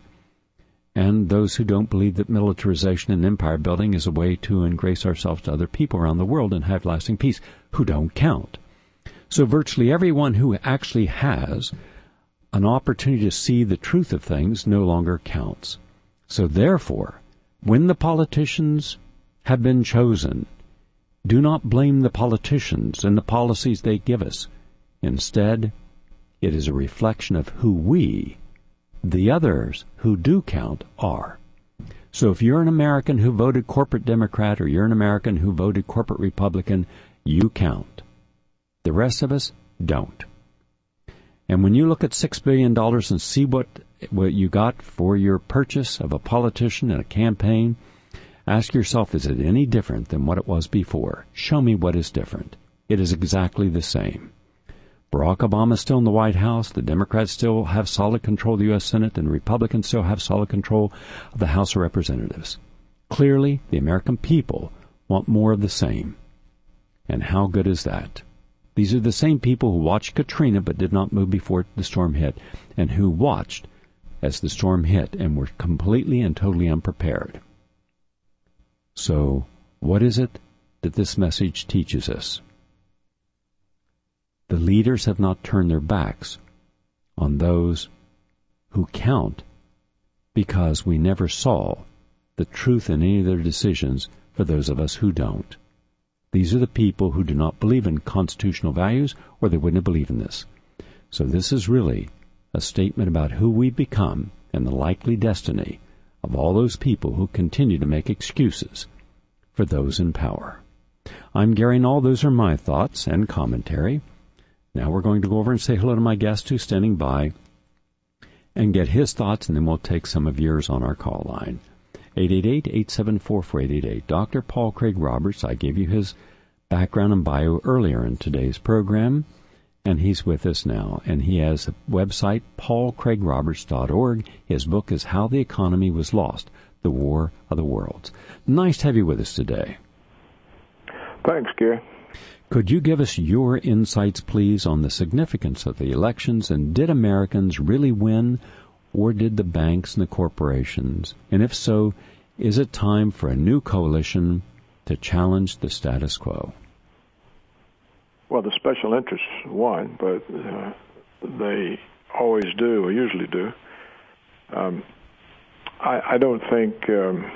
and those who don't believe that militarization and empire building is a way to engrace ourselves to other people around the world and have lasting peace, who don't count. So virtually everyone who actually has an opportunity to see the truth of things no longer counts. So therefore, when the politicians have been chosen, do not blame the politicians and the policies they give us. Instead, it is a reflection of who we, the others who do count, are. So if you're an American who voted corporate Democrat or you're an American who voted corporate Republican, you count. The rest of us don't. And when you look at six billion dollars and see what, what you got for your purchase of a politician and a campaign, ask yourself, is it any different than what it was before? Show me what is different. It is exactly the same. Barack Obama is still in the White House. The Democrats still have solid control of the U S Senate, and the Republicans still have solid control of the House of Representatives. Clearly, the American people want more of the same. And how good is that? These are the same people who watched Katrina but did not move before the storm hit, and who watched as the storm hit and were completely and totally unprepared. So, what is it that this message teaches us? The leaders have not turned their backs on those who count, because we never saw the truth in any of their decisions for those of us who don't. These are the people who do not believe in constitutional values, or they wouldn't believe in this. So this is really a statement about who we become and the likely destiny of all those people who continue to make excuses for those in power. I'm Gary Null. Those are my thoughts and commentary. Now we're going to go over and say hello to my guest who's standing by and get his thoughts, and then we'll take some of yours on our call line. eight eight eight, eight seven four, four eight eight eight. Doctor Paul Craig Roberts, I gave you his background and bio earlier in today's program, and he's with us now. And he has a website, paul craig roberts dot org. His book is How the Economy Was Lost, The War of the Worlds. Nice to have you with us today. Thanks, Gary. Could you give us your insights, please, on the significance of the elections, and did Americans really win, or did the banks and the corporations? And if so, is it time for a new coalition to challenge the status quo? Well, the special interests won, but uh, they always do, or usually do. Um, I, I don't think um,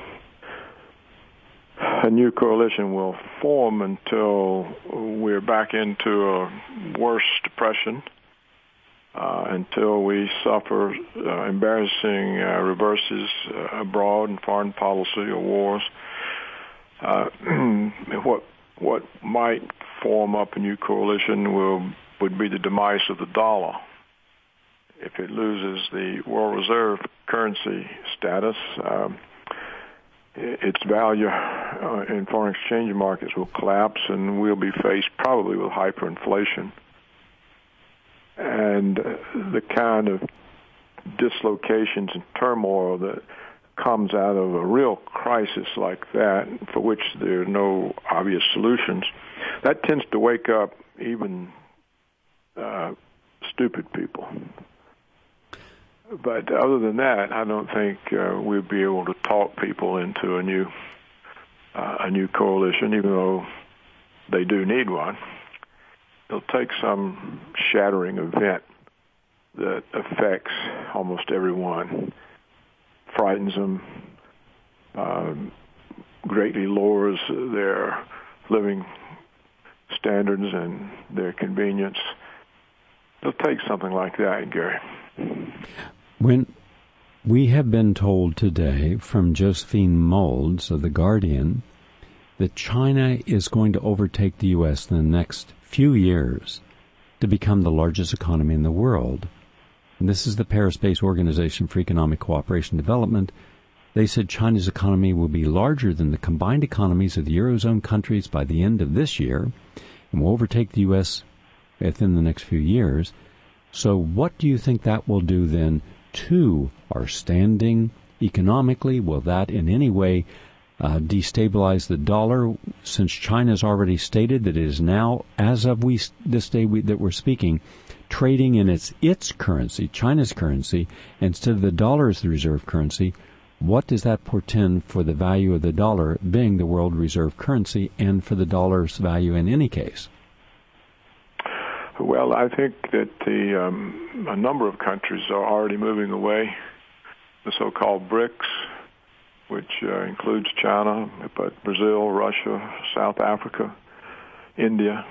a new coalition will form until we're back into a worse depression, uh, until we suffer uh, embarrassing uh, reverses uh, abroad in foreign policy or wars. Uh, what what might form up a new coalition will would be the demise of the dollar. If it loses the world reserve currency status, um, its value uh, in foreign exchange markets will collapse, and we'll be faced probably with hyperinflation. And the kind of dislocations and turmoil that comes out of a real crisis like that, for which there are no obvious solutions, that tends to wake up even uh, stupid people. But other than that, I don't think uh, we'll be able to talk people into a new uh, a new coalition, even though they do need one. It'll take some shattering event that affects almost everyone, frightens them, uh, greatly lowers their living standards and their convenience. It'll take something like that, Gary. When we have been told today from Josephine Moulds of The Guardian that China is going to overtake the U S in the next few years to become the largest economy in the world. And this is the Paris-based Organization for Economic Cooperation and Development. They said China's economy will be larger than the combined economies of the Eurozone countries by the end of this year and will overtake the U S within the next few years. So what do you think that will do then to our standing economically? Will that in any way uh, destabilize the dollar, since China has already stated that it is now, as of we this day we, that we're speaking, trading in its its currency, China's currency, instead of the dollar as the reserve currency? What does that portend for the value of the dollar being the world reserve currency and for the dollar's value in any case? Well, I think that the um, a number of countries are already moving away. The so-called BRICS, which uh, includes China, but Brazil, Russia, South Africa, India,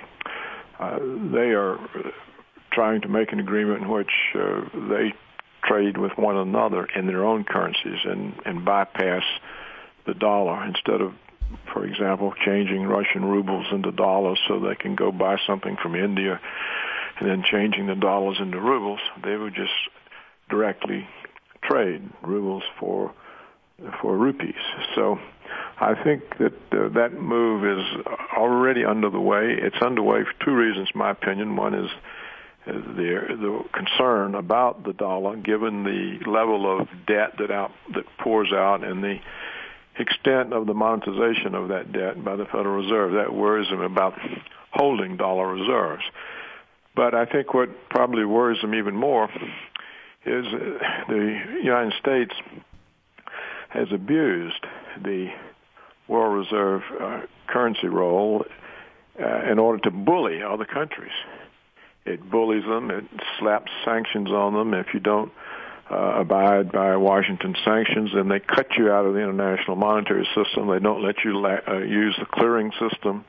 uh, they are trying to make an agreement in which uh, they trade with one another in their own currencies and, and bypass the dollar instead of, for example, changing Russian rubles into dollars so they can go buy something from India and then changing the dollars into rubles. They would just directly trade rubles for for rupees. So I think that uh, that move is already under the way. It's underway for two reasons, in my opinion. One is the, the concern about the dollar, given the level of debt that out that pours out and the extent of the monetization of that debt by the Federal Reserve. That worries them about holding dollar reserves. But I think what probably worries them even more is the United States has abused the World Reserve uh, currency role uh, in order to bully other countries. It bullies them. It slaps sanctions on them. If you don't uh, abide by Washington sanctions, then they cut you out of the international monetary system. They don't let you la- uh, use the clearing system.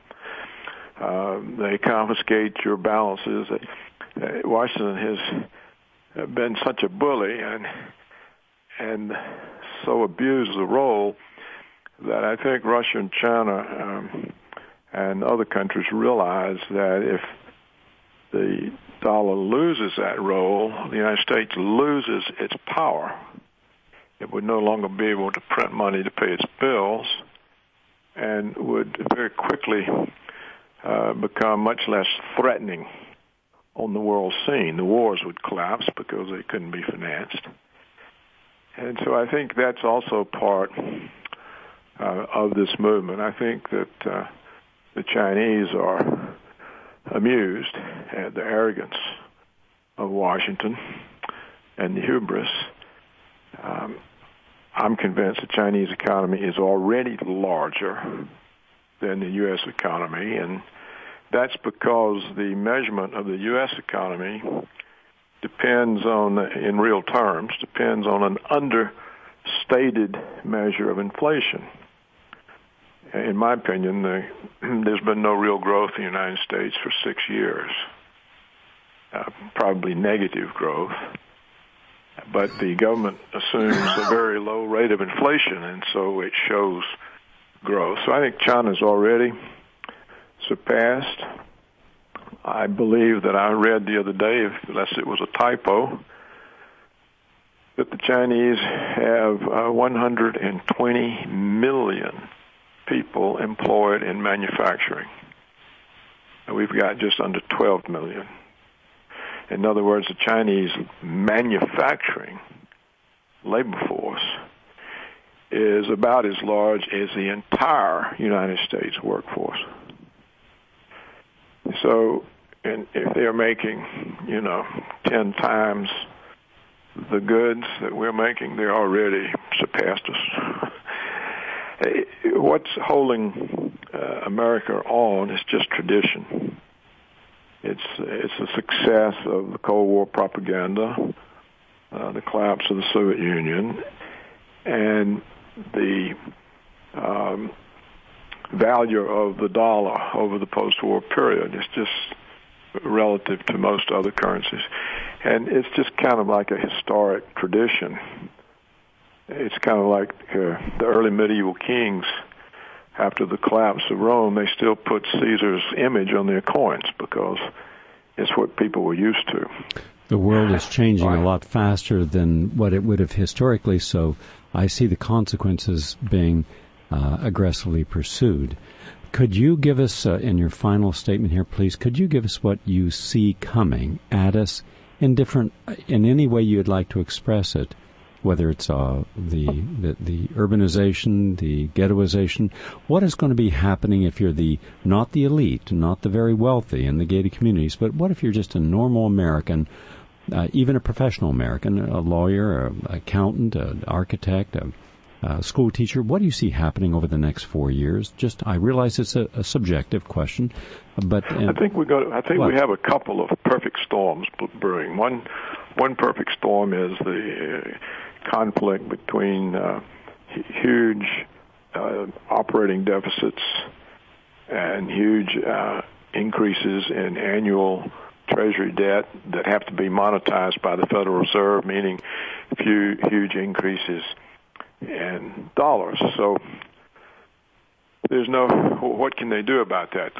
Uh, they confiscate your balances. Uh, Washington has been such a bully and and so abused the role that I think Russia and China um, and other countries realize that if the dollar loses that role, the United States loses its power. It would no longer be able to print money to pay its bills and would very quickly uh, become much less threatening on the world scene. The wars would collapse because they couldn't be financed. And so I think that's also part uh, of this movement. I think that uh, the Chinese are amused at the arrogance of Washington and the hubris. Um, I'm convinced the Chinese economy is already larger than the U S economy, and that's because the measurement of the U S economy depends on, in real terms, depends on an understated measure of inflation. In my opinion, the, there's been no real growth in the United States for six years, uh, probably negative growth. But the government assumes a very low rate of inflation, and so it shows growth. So I think China's already surpassed. I believe that I read the other day, unless it was a typo, that the Chinese have uh, one hundred twenty million people employed in manufacturing. And we've got just under twelve million. In other words, the Chinese manufacturing labor force is about as large as the entire United States workforce. So, and if they're making, you know, ten times the goods that we're making, they already surpassed us. what's holding uh, America on is just tradition. It's it's the success of the Cold War propaganda, uh, the collapse of the Soviet Union, and the um, value of the dollar over the post-war period. It's just relative to most other currencies. And it's just kind of like a historic tradition. It's kind of like uh, the early medieval kings. After the collapse of Rome, they still put Caesar's image on their coins because it's what people were used to. The world is changing Right. a lot faster than what it would have historically, so I see the consequences being uh, aggressively pursued. Could you give us, uh, in your final statement here, please, could you give us what you see coming at us in different, in any way you'd like to express it, whether it's uh, the, the the urbanization, the ghettoization? What is going to be happening if you're the not the elite, not the very wealthy in the gated communities, but what if you're just a normal American, uh, even a professional American, a lawyer, an accountant, an architect, a, a school teacher? What do you see happening over the next four years? Just, I realize it's a, a subjective question, but uh, I think we got. I think what? we have a couple of perfect storms brewing. One one perfect storm is the Uh, conflict between uh, huge uh, operating deficits and huge uh, increases in annual Treasury debt that have to be monetized by the Federal Reserve, meaning few, huge increases in dollars. So there's no, what can they do about that?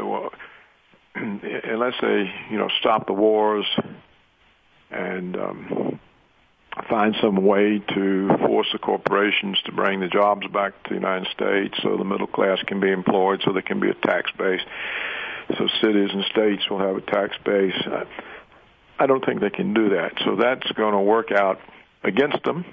Unless they, you know, stop the wars and um, find some way to force the corporations to bring the jobs back to the United States so the middle class can be employed, so there can be a tax base, so cities and states will have a tax base. I don't think they can do that. So that's going to work out against them.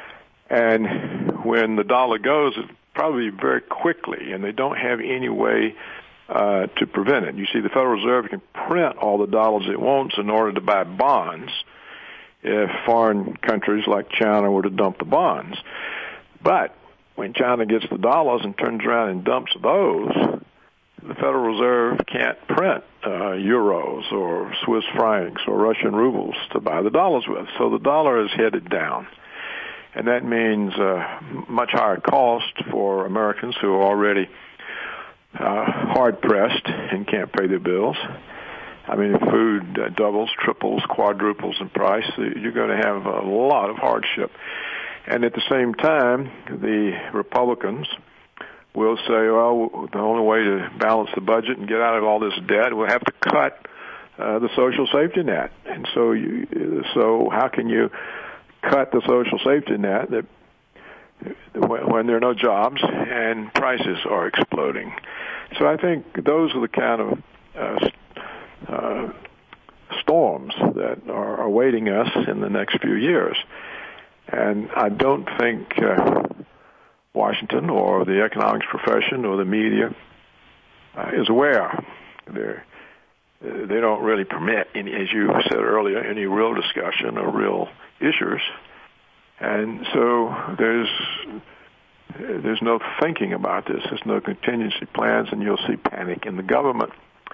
And when the dollar goes, it's probably very quickly, and they don't have any way uh, to prevent it. You see, the Federal Reserve can print all the dollars it wants in order to buy bonds if foreign countries like China were to dump the bonds. But when China gets the dollars and turns around and dumps those, the Federal Reserve can't print uh, euros or Swiss francs or Russian rubles to buy the dollars with. So the dollar is headed down. And that means uh, much higher cost for Americans who are already uh, hard-pressed and can't pay their bills. I mean, if food uh, doubles, triples, quadruples in price, you're going to have a lot of hardship. And at the same time, the Republicans will say, well, the only way to balance the budget and get out of all this debt, we'll have to cut uh, the social safety net. And so, you, so how can you cut the social safety net that when, when there are no jobs and prices are exploding? So I think those are the kind of uh, uh, storms that are awaiting us in the next few years. And I don't think uh, Washington or the economics profession or the media uh, is aware. They're, they don't really permit, any, as you said earlier, any real discussion or real issues. And so there's there's no thinking about this. There's no contingency plans, and you'll see panic in the government.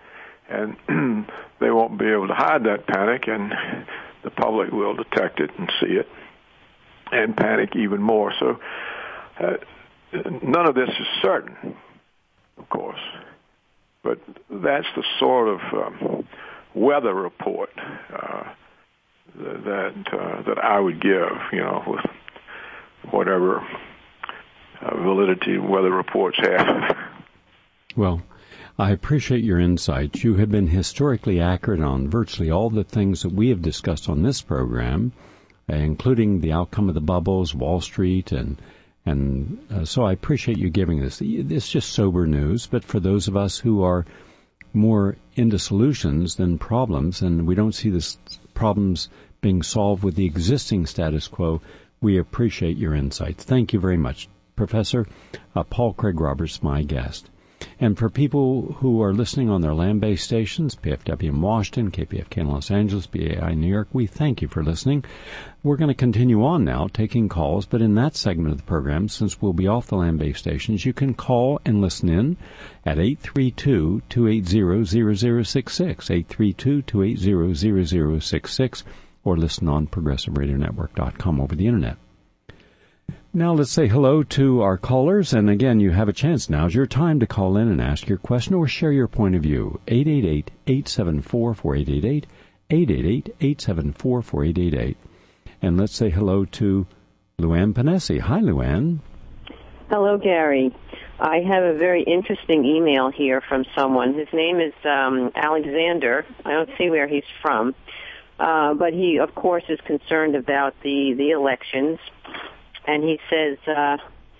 And they won't be able to hide that panic, and the public will detect it and see it and panic even more. So uh, none of this is certain, of course, but that's the sort of um, weather report uh, that uh, that I would give, you know, with whatever uh, validity weather reports have. Well, I appreciate your insight. You have been historically accurate on virtually all the things that we have discussed on this program, including the outcome of the bubbles, Wall Street, and and uh, so I appreciate you giving this. It's just sober news, but for those of us who are more into solutions than problems, and we don't see this problems being solved with the existing status quo, we appreciate your insights. Thank you very much. Professor uh, Paul Craig Roberts, my guest. And for people who are listening on their land-based stations, P F W in Washington, K P F K in Los Angeles, B A I in New York, we thank you for listening. We're going to continue on now, taking calls, but in that segment of the program, since we'll be off the land-based stations, you can call and listen in at eight three two, two eight zero, zero zero six six, eight three two, two eight zero, zero zero six six, or listen on progressive radio network dot com over the Internet. Now let's say hello to our callers, and again, you have a chance. Now's your time to call in and ask your question or share your point of view. eight eight eight, eight seven four, four eight eight eight, eight eight eight, eight seven four, four eight eight eight. And let's say hello to Luann Panesi. Hi, Luann. Hello, Gary. I have a very interesting email here from someone. His name is um, Alexander. I don't see where he's from. Uh, but he, of course, is concerned about the, the elections. And he says uh,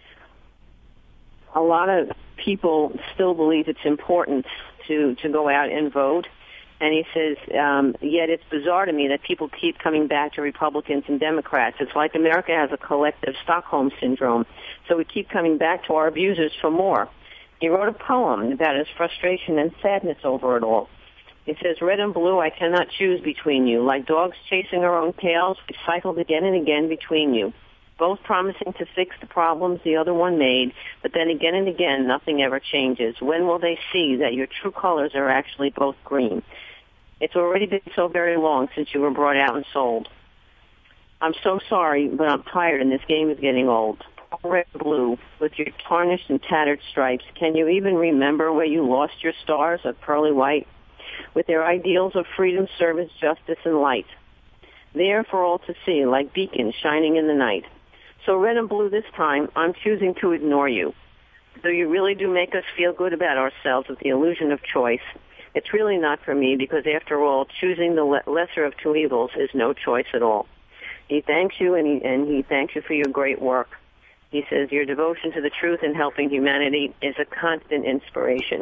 a lot of people still believe it's important to, to go out and vote. And he says, um, yet it's bizarre to me that people keep coming back to Republicans and Democrats. It's like America has a collective Stockholm syndrome. So we keep coming back to our abusers for more. He wrote a poem about his frustration and sadness over it all. He says, red and blue, I cannot choose between you. Like dogs chasing our own tails, we cycled again and again between you. Both promising to fix the problems the other one made, but then again and again, nothing ever changes. When will they see that your true colors are actually both green? It's already been so very long since you were brought out and sold. I'm so sorry, but I'm tired and this game is getting old. Red and blue, with your tarnished and tattered stripes, can you even remember where you lost your stars of pearly white? With their ideals of freedom, service, justice, and light. There for all to see, like beacons shining in the night. So red and blue this time, I'm choosing to ignore you. Though you really do make us feel good about ourselves with the illusion of choice, it's really not for me because, after all, choosing the le- lesser of two evils is no choice at all. He thanks you, and he, and he thanks you for your great work. He says your devotion to the truth and helping humanity is a constant inspiration.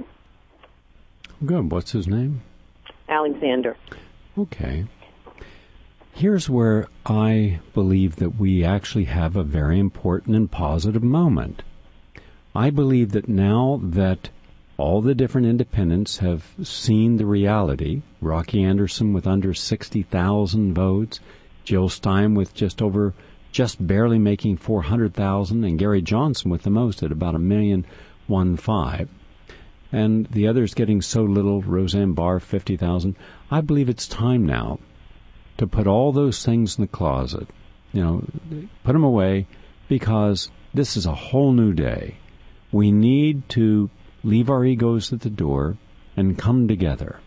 Good. What's his name? Alexander. Okay. Here's where I believe that we actually have a very important and positive moment. I believe that now that all the different independents have seen the reality, Rocky Anderson with under sixty thousand votes, Jill Stein with just over, just barely making four hundred thousand, and Gary Johnson with the most at about a million one five, and the others getting so little, Roseanne Barr, fifty thousand. I believe it's time now to put all those things in the closet, you know, put them away, because this is a whole new day. We need to leave our egos at the door and come together.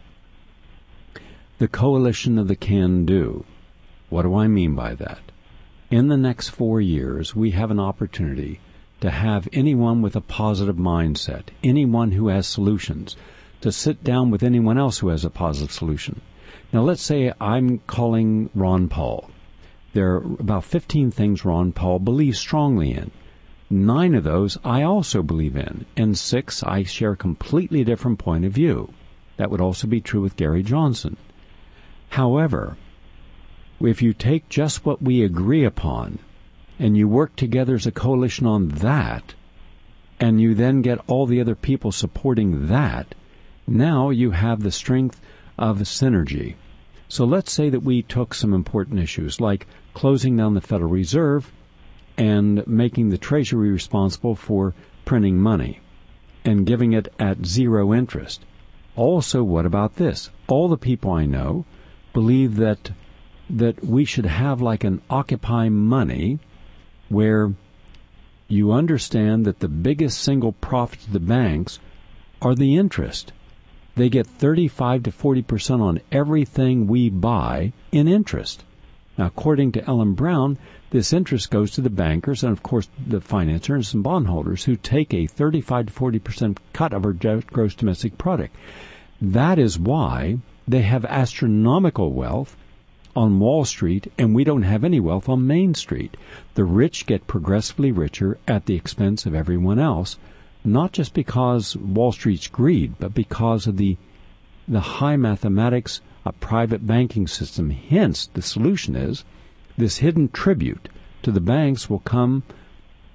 The coalition of the can-do. What do I mean by that? In the next four years, we have an opportunity to have anyone with a positive mindset, anyone who has solutions, to sit down with anyone else who has a positive solution. Now, let's say I'm calling Ron Paul. There are about fifteen things Ron Paul believes strongly in. Nine of those I also believe in, and six I share a completely different point of view. That would also be true with Gary Johnson. However, if you take just what we agree upon and you work together as a coalition on that, and you then get all the other people supporting that, now you have the strength of synergy. So let's say that we took some important issues like closing down the Federal Reserve and making the Treasury responsible for printing money and giving it at zero interest. Also, what about this? All the people I know believe that that we should have like an Occupy money where you understand that the biggest single profit to the banks are the interest. They get thirty-five to forty percent on everything we buy in interest. Now, according to Ellen Brown, this interest goes to the bankers and, of course, the financiers and bondholders who take a thirty-five to forty percent cut of our gross domestic product. That is why they have astronomical wealth on Wall Street, and we don't have any wealth on Main Street. The rich get progressively richer at the expense of everyone else, not just because Wall Street's greed, but because of the the high mathematics of private banking system. Hence, the solution is this hidden tribute to the banks will come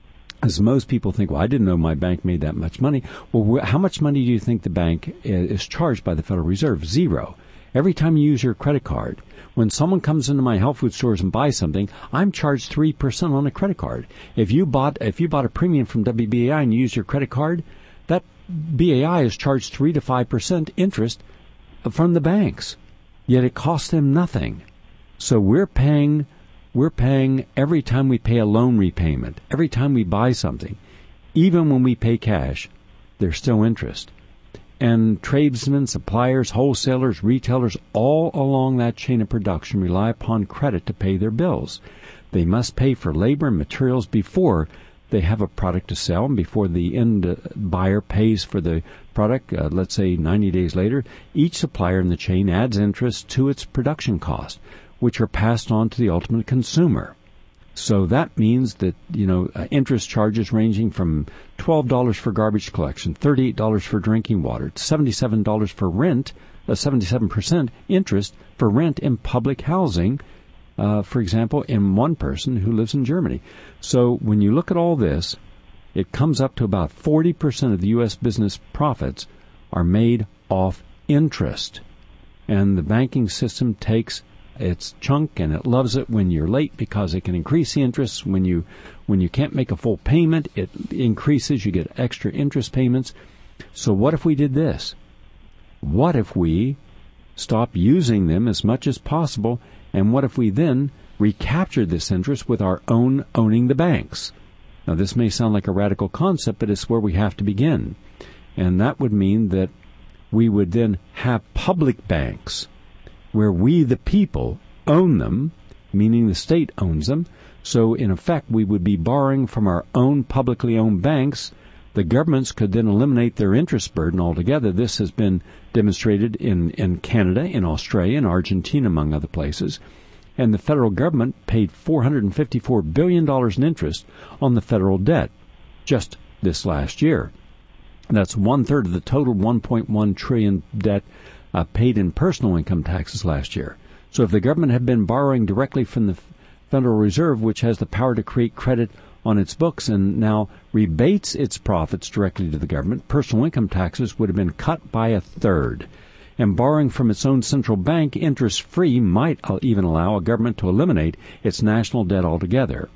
as most people think, well, I didn't know my bank made that much money. Well, wh- how much money do you think the bank is charged by the Federal Reserve? Zero. Every time you use your credit card, when someone comes into my health food stores and buys something, I'm charged three percent on a credit card. If you bought if you bought a premium from W B A I and you use your credit card, that B A I is charged three to five percent interest from the banks. Yet it costs them nothing. So we're paying we're paying every time we pay a loan repayment, every time we buy something, even when we pay cash, there's still interest. And tradesmen, suppliers, wholesalers, retailers, all along that chain of production rely upon credit to pay their bills. They must pay for labor and materials before they have a product to sell, and before the end uh, buyer pays for the product, uh, let's say ninety days later. Each supplier in the chain adds interest to its production costs, which are passed on to the ultimate consumer. So that means that, you know, uh, interest charges ranging from twelve dollars for garbage collection, thirty-eight dollars for drinking water, seventy-seven dollars for rent, uh, seventy-seven percent interest for rent in public housing, uh, for example, in one person who lives in Germany. So when you look at all this, it comes up to about forty percent of the U S business profits are made off interest. And the banking system takes its chunk, and it loves it when you're late because it can increase the interest. When you when you can't make a full payment, it increases. You get extra interest payments. So what if we did this? What if we stop using them as much as possible, and what if we then recapture this interest with our own owning the banks? Now, this may sound like a radical concept, but it's where we have to begin. And that would mean that we would then have public banks where we, the people, own them, meaning the state owns them. So, in effect, we would be borrowing from our own publicly owned banks. The governments could then eliminate their interest burden altogether. This has been demonstrated in, in Canada, in Australia, and Argentina, among other places. And the federal government paid four hundred fifty-four billion dollars in interest on the federal debt just this last year. That's one-third of the total one point one trillion dollars debt Uh, paid in personal income taxes last year. So if the government had been borrowing directly from the Federal Reserve, which has the power to create credit on its books and now rebates its profits directly to the government, personal income taxes would have been cut by a third. And borrowing from its own central bank interest-free might even allow a government to eliminate its national debt altogether.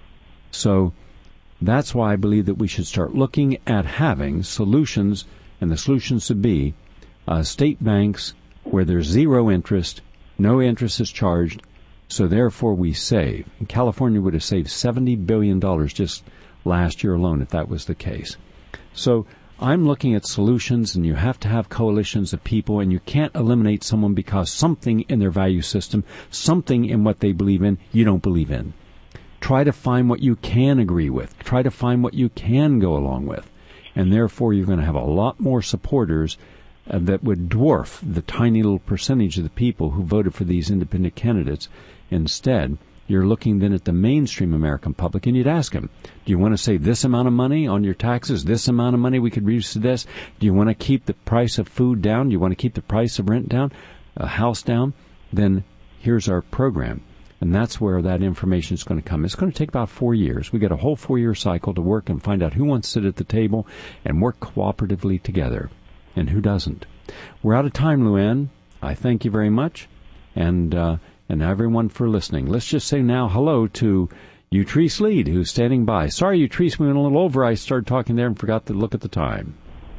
So that's why I believe that we should start looking at having solutions, and the solutions should be Uh, state banks where there's zero interest, no interest is charged, so therefore we save. And California would have saved seventy billion dollars just last year alone if that was the case. So I'm looking at solutions, and you have to have coalitions of people, and you can't eliminate someone because something in their value system, something in what they believe in, you don't believe in. Try to find what you can agree with. Try to find what you can go along with. And therefore you're going to have a lot more supporters Uh, that would dwarf the tiny little percentage of the people who voted for these independent candidates. Instead, you're looking then at the mainstream American public, and you'd ask them, do you want to save this amount of money on your taxes, this amount of money we could reduce to this? Do you want to keep the price of food down? Do you want to keep the price of rent down, a house down? Then here's our program. And that's where that information is going to come. It's going to take about four years. We got a whole four-year cycle to work and find out who wants to sit at the table and work cooperatively together, and who doesn't. We're out of time, Luann. I thank you very much, and uh, and everyone for listening. Let's just say now hello to Utrice Lead, who's standing by. Sorry, Utrice, we went a little over. I started talking there and forgot to look at the time.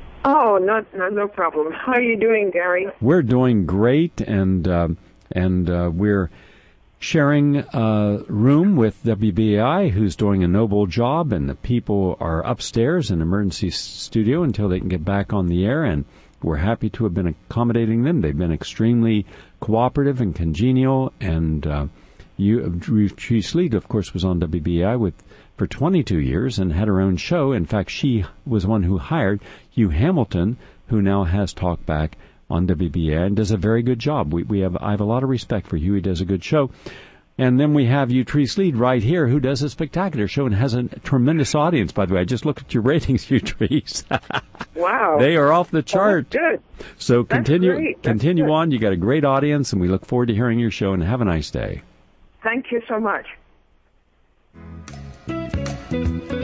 Oh, no, no, no problem. How are you doing, Gary? We're doing great, and uh, and uh, we're sharing a room with W B A I, who's doing a noble job, and the people are upstairs in emergency studio until they can get back on the air, and we're happy to have been accommodating them. They've been extremely cooperative and congenial, and uh, you, Utrice Lead, of course, was on W B A I with for twenty-two years and had her own show. In fact, she was one who hired Hugh Hamilton, who now has Talkback on W B A I and does a very good job. We, we have I have a lot of respect for Hugh. He does a good show. And then we have Utrice Lead right here, who does a spectacular show and has a tremendous audience, by the way. I just looked at your ratings, Utrice. Wow. They are off the chart. Oh, good. So That's continue great. continue That's on. You got a great audience, and we look forward to hearing your show, and have a nice day. Thank you so much.